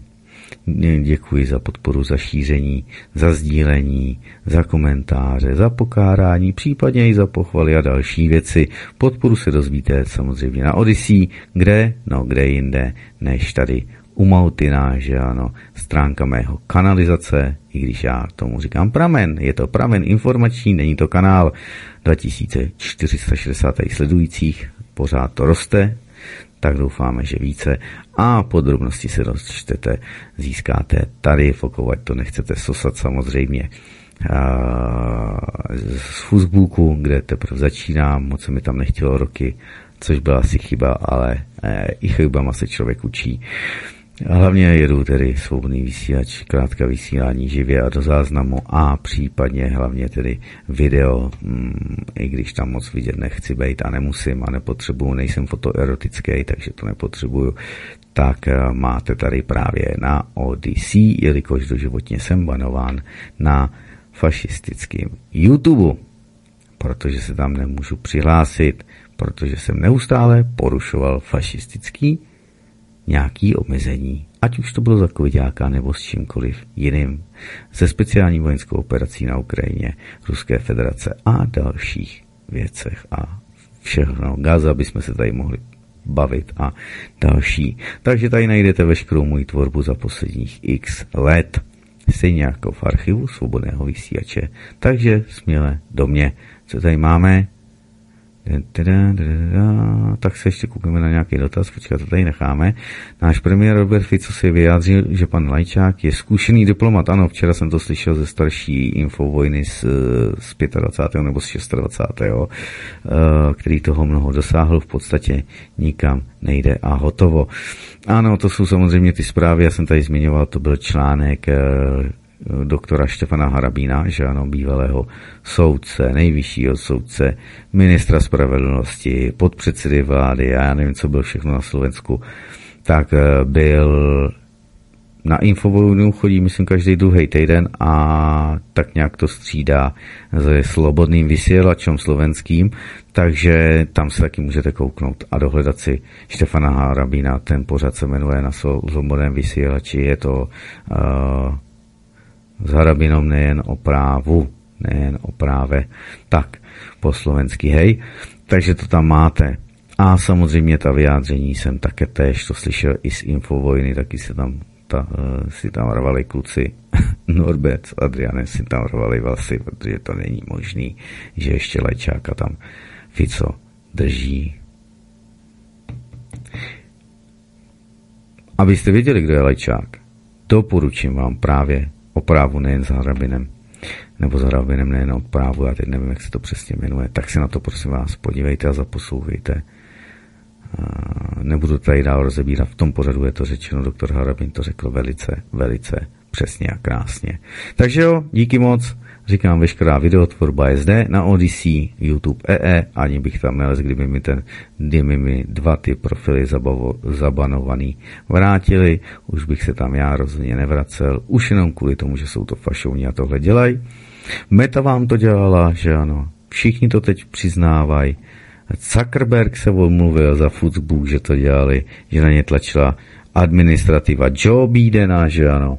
Děkuji za podporu, za šíření, za sdílení, za komentáře, za pokárání, případně i za pochvaly a další věci. Podporu se dozvíte samozřejmě na Odyssey, kde, no kde jinde, než tady u Mautina, že ano, stránka mého kanalizace, i když já tomu říkám pramen, je to pramen informační, není to kanál, dva tisíce čtyři sta šedesát sledujících, pořád to roste, tak doufáme, že více a podrobnosti se dočtete, získáte tady, pokud to nechcete sosat samozřejmě z Facebooku, kde teprve začínám, moc se mi tam nechtělo roky, což byla asi chyba, ale i chybama se člověk učí. A hlavně jedu tedy svobodný vysílač, krátká vysílání živě a do záznamu a případně hlavně tedy video, mm, i když tam moc vidět nechci bejt a nemusím a nepotřebuju, nejsem fotoerotický, takže to nepotřebuju, tak máte tady právě na Odyssey, jelikož doživotně jsem banován na fašistickém YouTube, protože se tam nemůžu přihlásit, protože jsem neustále porušoval fašistický nějaký omezení, ať už to bylo za covidáka nebo s čímkoliv jiným, se speciální vojenskou operací na Ukrajině, Ruské federace a dalších věcech a všechno. Gaza bychom se tady mohli bavit a další. Takže tady najdete veškerou moji tvorbu za posledních x let, stejně jako v archivu svobodného vysílače. Takže směle do mě. Co tady máme? Tak se ještě koukneme na nějaký dotaz, počkat, to tady necháme. Náš premiér Robert Fico si vyjádřil, že pan Lajčák je zkušený diplomat. Ano, včera jsem to slyšel ze starší infovojny z, z dvacátého pátého nebo z dvacátého šestého který toho mnoho dosáhl, v podstatě nikam nejde a hotovo. Ano, to jsou samozřejmě ty zprávy, já jsem tady zmiňoval, to byl článek doktora Štefana Harabína, že ano, bývalého soudce, nejvyššího soudce, ministra spravedlnosti, podpředsedy vlády, a já nevím, co byl všechno na Slovensku, tak byl na Infovojnu, chodí, myslím, každý druhý týden a tak nějak to střídá se slobodným vysílačem slovenským, takže tam se taky můžete kouknout a dohledat si Štefana Harabína, ten pořad se jmenuje na slobodném vysílači, je to uh, s Harabinom nejen o právu, nejen o práve, tak po slovensky, hej. Takže to tam máte. A samozřejmě ta vyjádření jsem také též to slyšel i z Infovojny, taky se tam ta, uh, si tam rvali kluci Norbert s Adrianem si tam rvali vlasy, protože to není možný, že ještě Lajčáka tam Fico drží. Abyste věděli, kdo je Lajčák, doporučím vám právě o právu nejen s Harabinem, nebo s Harabinem nejen o právu, já teď nevím, jak se to přesně jmenuje, tak si na to prosím vás podívejte a zaposlouchejte. Nebudu tady dál rozebírat, v tom pořadu je to řečeno, doktor Harabin to řekl velice, velice přesně a krásně. Takže jo, díky moc, říkám, veškerá videotvorba je zde na Odyssey, YouTube E E, ani bych tam nelez, kdyby mi ten, kdyby mi dva ty profily zabavo, zabanovaný vrátili, už bych se tam já rozhodně nevracel, už jenom kvůli tomu, že jsou to fašovní a tohle dělají. Meta vám to dělala, že ano, všichni to teď přiznávají. Zuckerberg se omluvil za Facebook, že to dělali, že na ně tlačila administrativa Joe Bidena, že ano.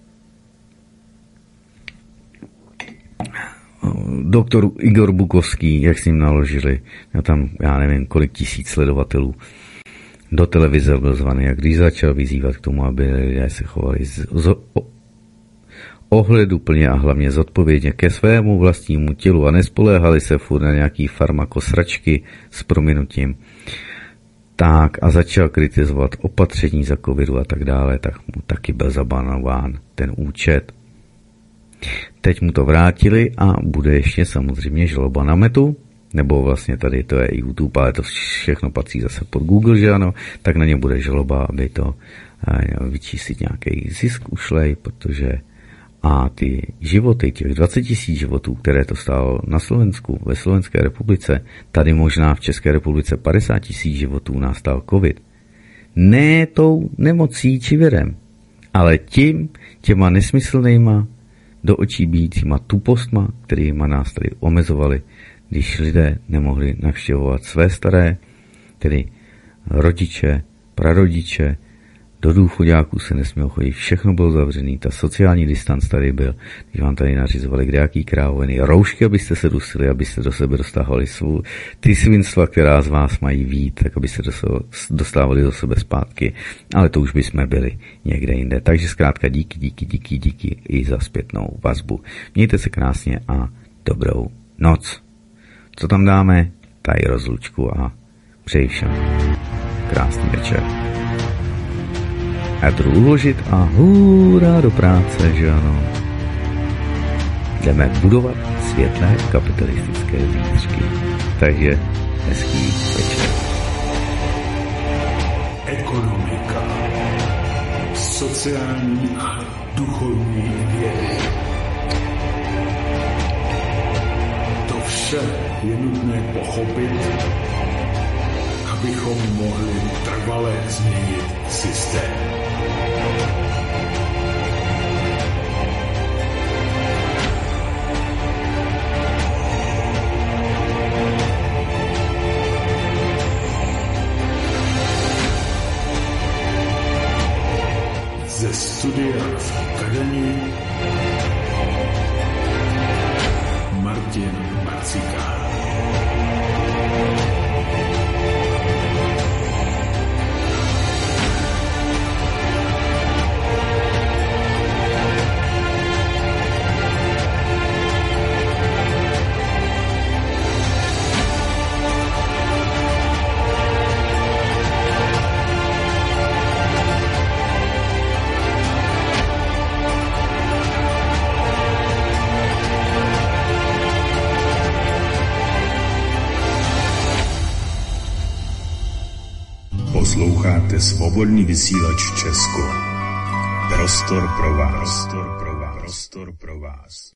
Doktor Igor Bukovský, jak s ním naložili, já tam, já nevím, kolik tisíc sledovatelů, do televize byl zvaný, a když začal vyzývat k tomu, aby lidé se chovali z, z, o, ohleduplně a hlavně zodpovědně ke svému vlastnímu tělu a nespoléhali se furt na nějaký farmakosračky s prominutím, tak a začal kritizovat opatření za covidu a tak dále, tak mu taky byl zabanován ten účet. Teď mu to vrátili a bude ještě samozřejmě žaloba na Metu, nebo vlastně tady to je YouTube, ale to všechno patří zase pod Google, že ano, tak na ně bude žaloba, aby to vyčíslit nějaký zisk ušlej, protože a ty životy, těch dvacet tisíc životů, které to stálo na Slovensku, ve Slovenské republice, tady možná v České republice padesát tisíc životů nás stál covid. Ne tou nemocí či virem, ale tím, těma nesmyslnýma, do očí bíjícíma tupostma, kterýma nás tady omezovali, když lidé nemohli navštěvovat své staré, tedy rodiče, prarodiče, do důchoďáků se nesmělo chodit, všechno bylo zavřený, ta sociální distanc tady byl, když vám tady nařizovali kdejaký krávoviny, roušky, abyste se dusili, abyste do sebe dostávali svou, ty svinstva, která z vás mají vít, tak abyste dostávali do sebe zpátky, ale to už bychom byli někde jinde. Takže zkrátka díky, díky, díky, díky i za zpětnou vazbu. Mějte se krásně a dobrou noc. Co tam dáme? Tady rozlučku a přeji všem krásný večer. A to uložit a hurá do práce, že ano. jdeme budovat světlé kapitalistické zítřky. Takže hezký večer. Ekonomika, sociální a duchovní vědy. To vše je nutné pochopit, abychom mohli trvale změnit systém. Ze studia v Kadani Martin Marcika. Posloucháte Svobodný vysílač Česko. Prostor pro vás. Prostor pro vás. Prostor pro vás.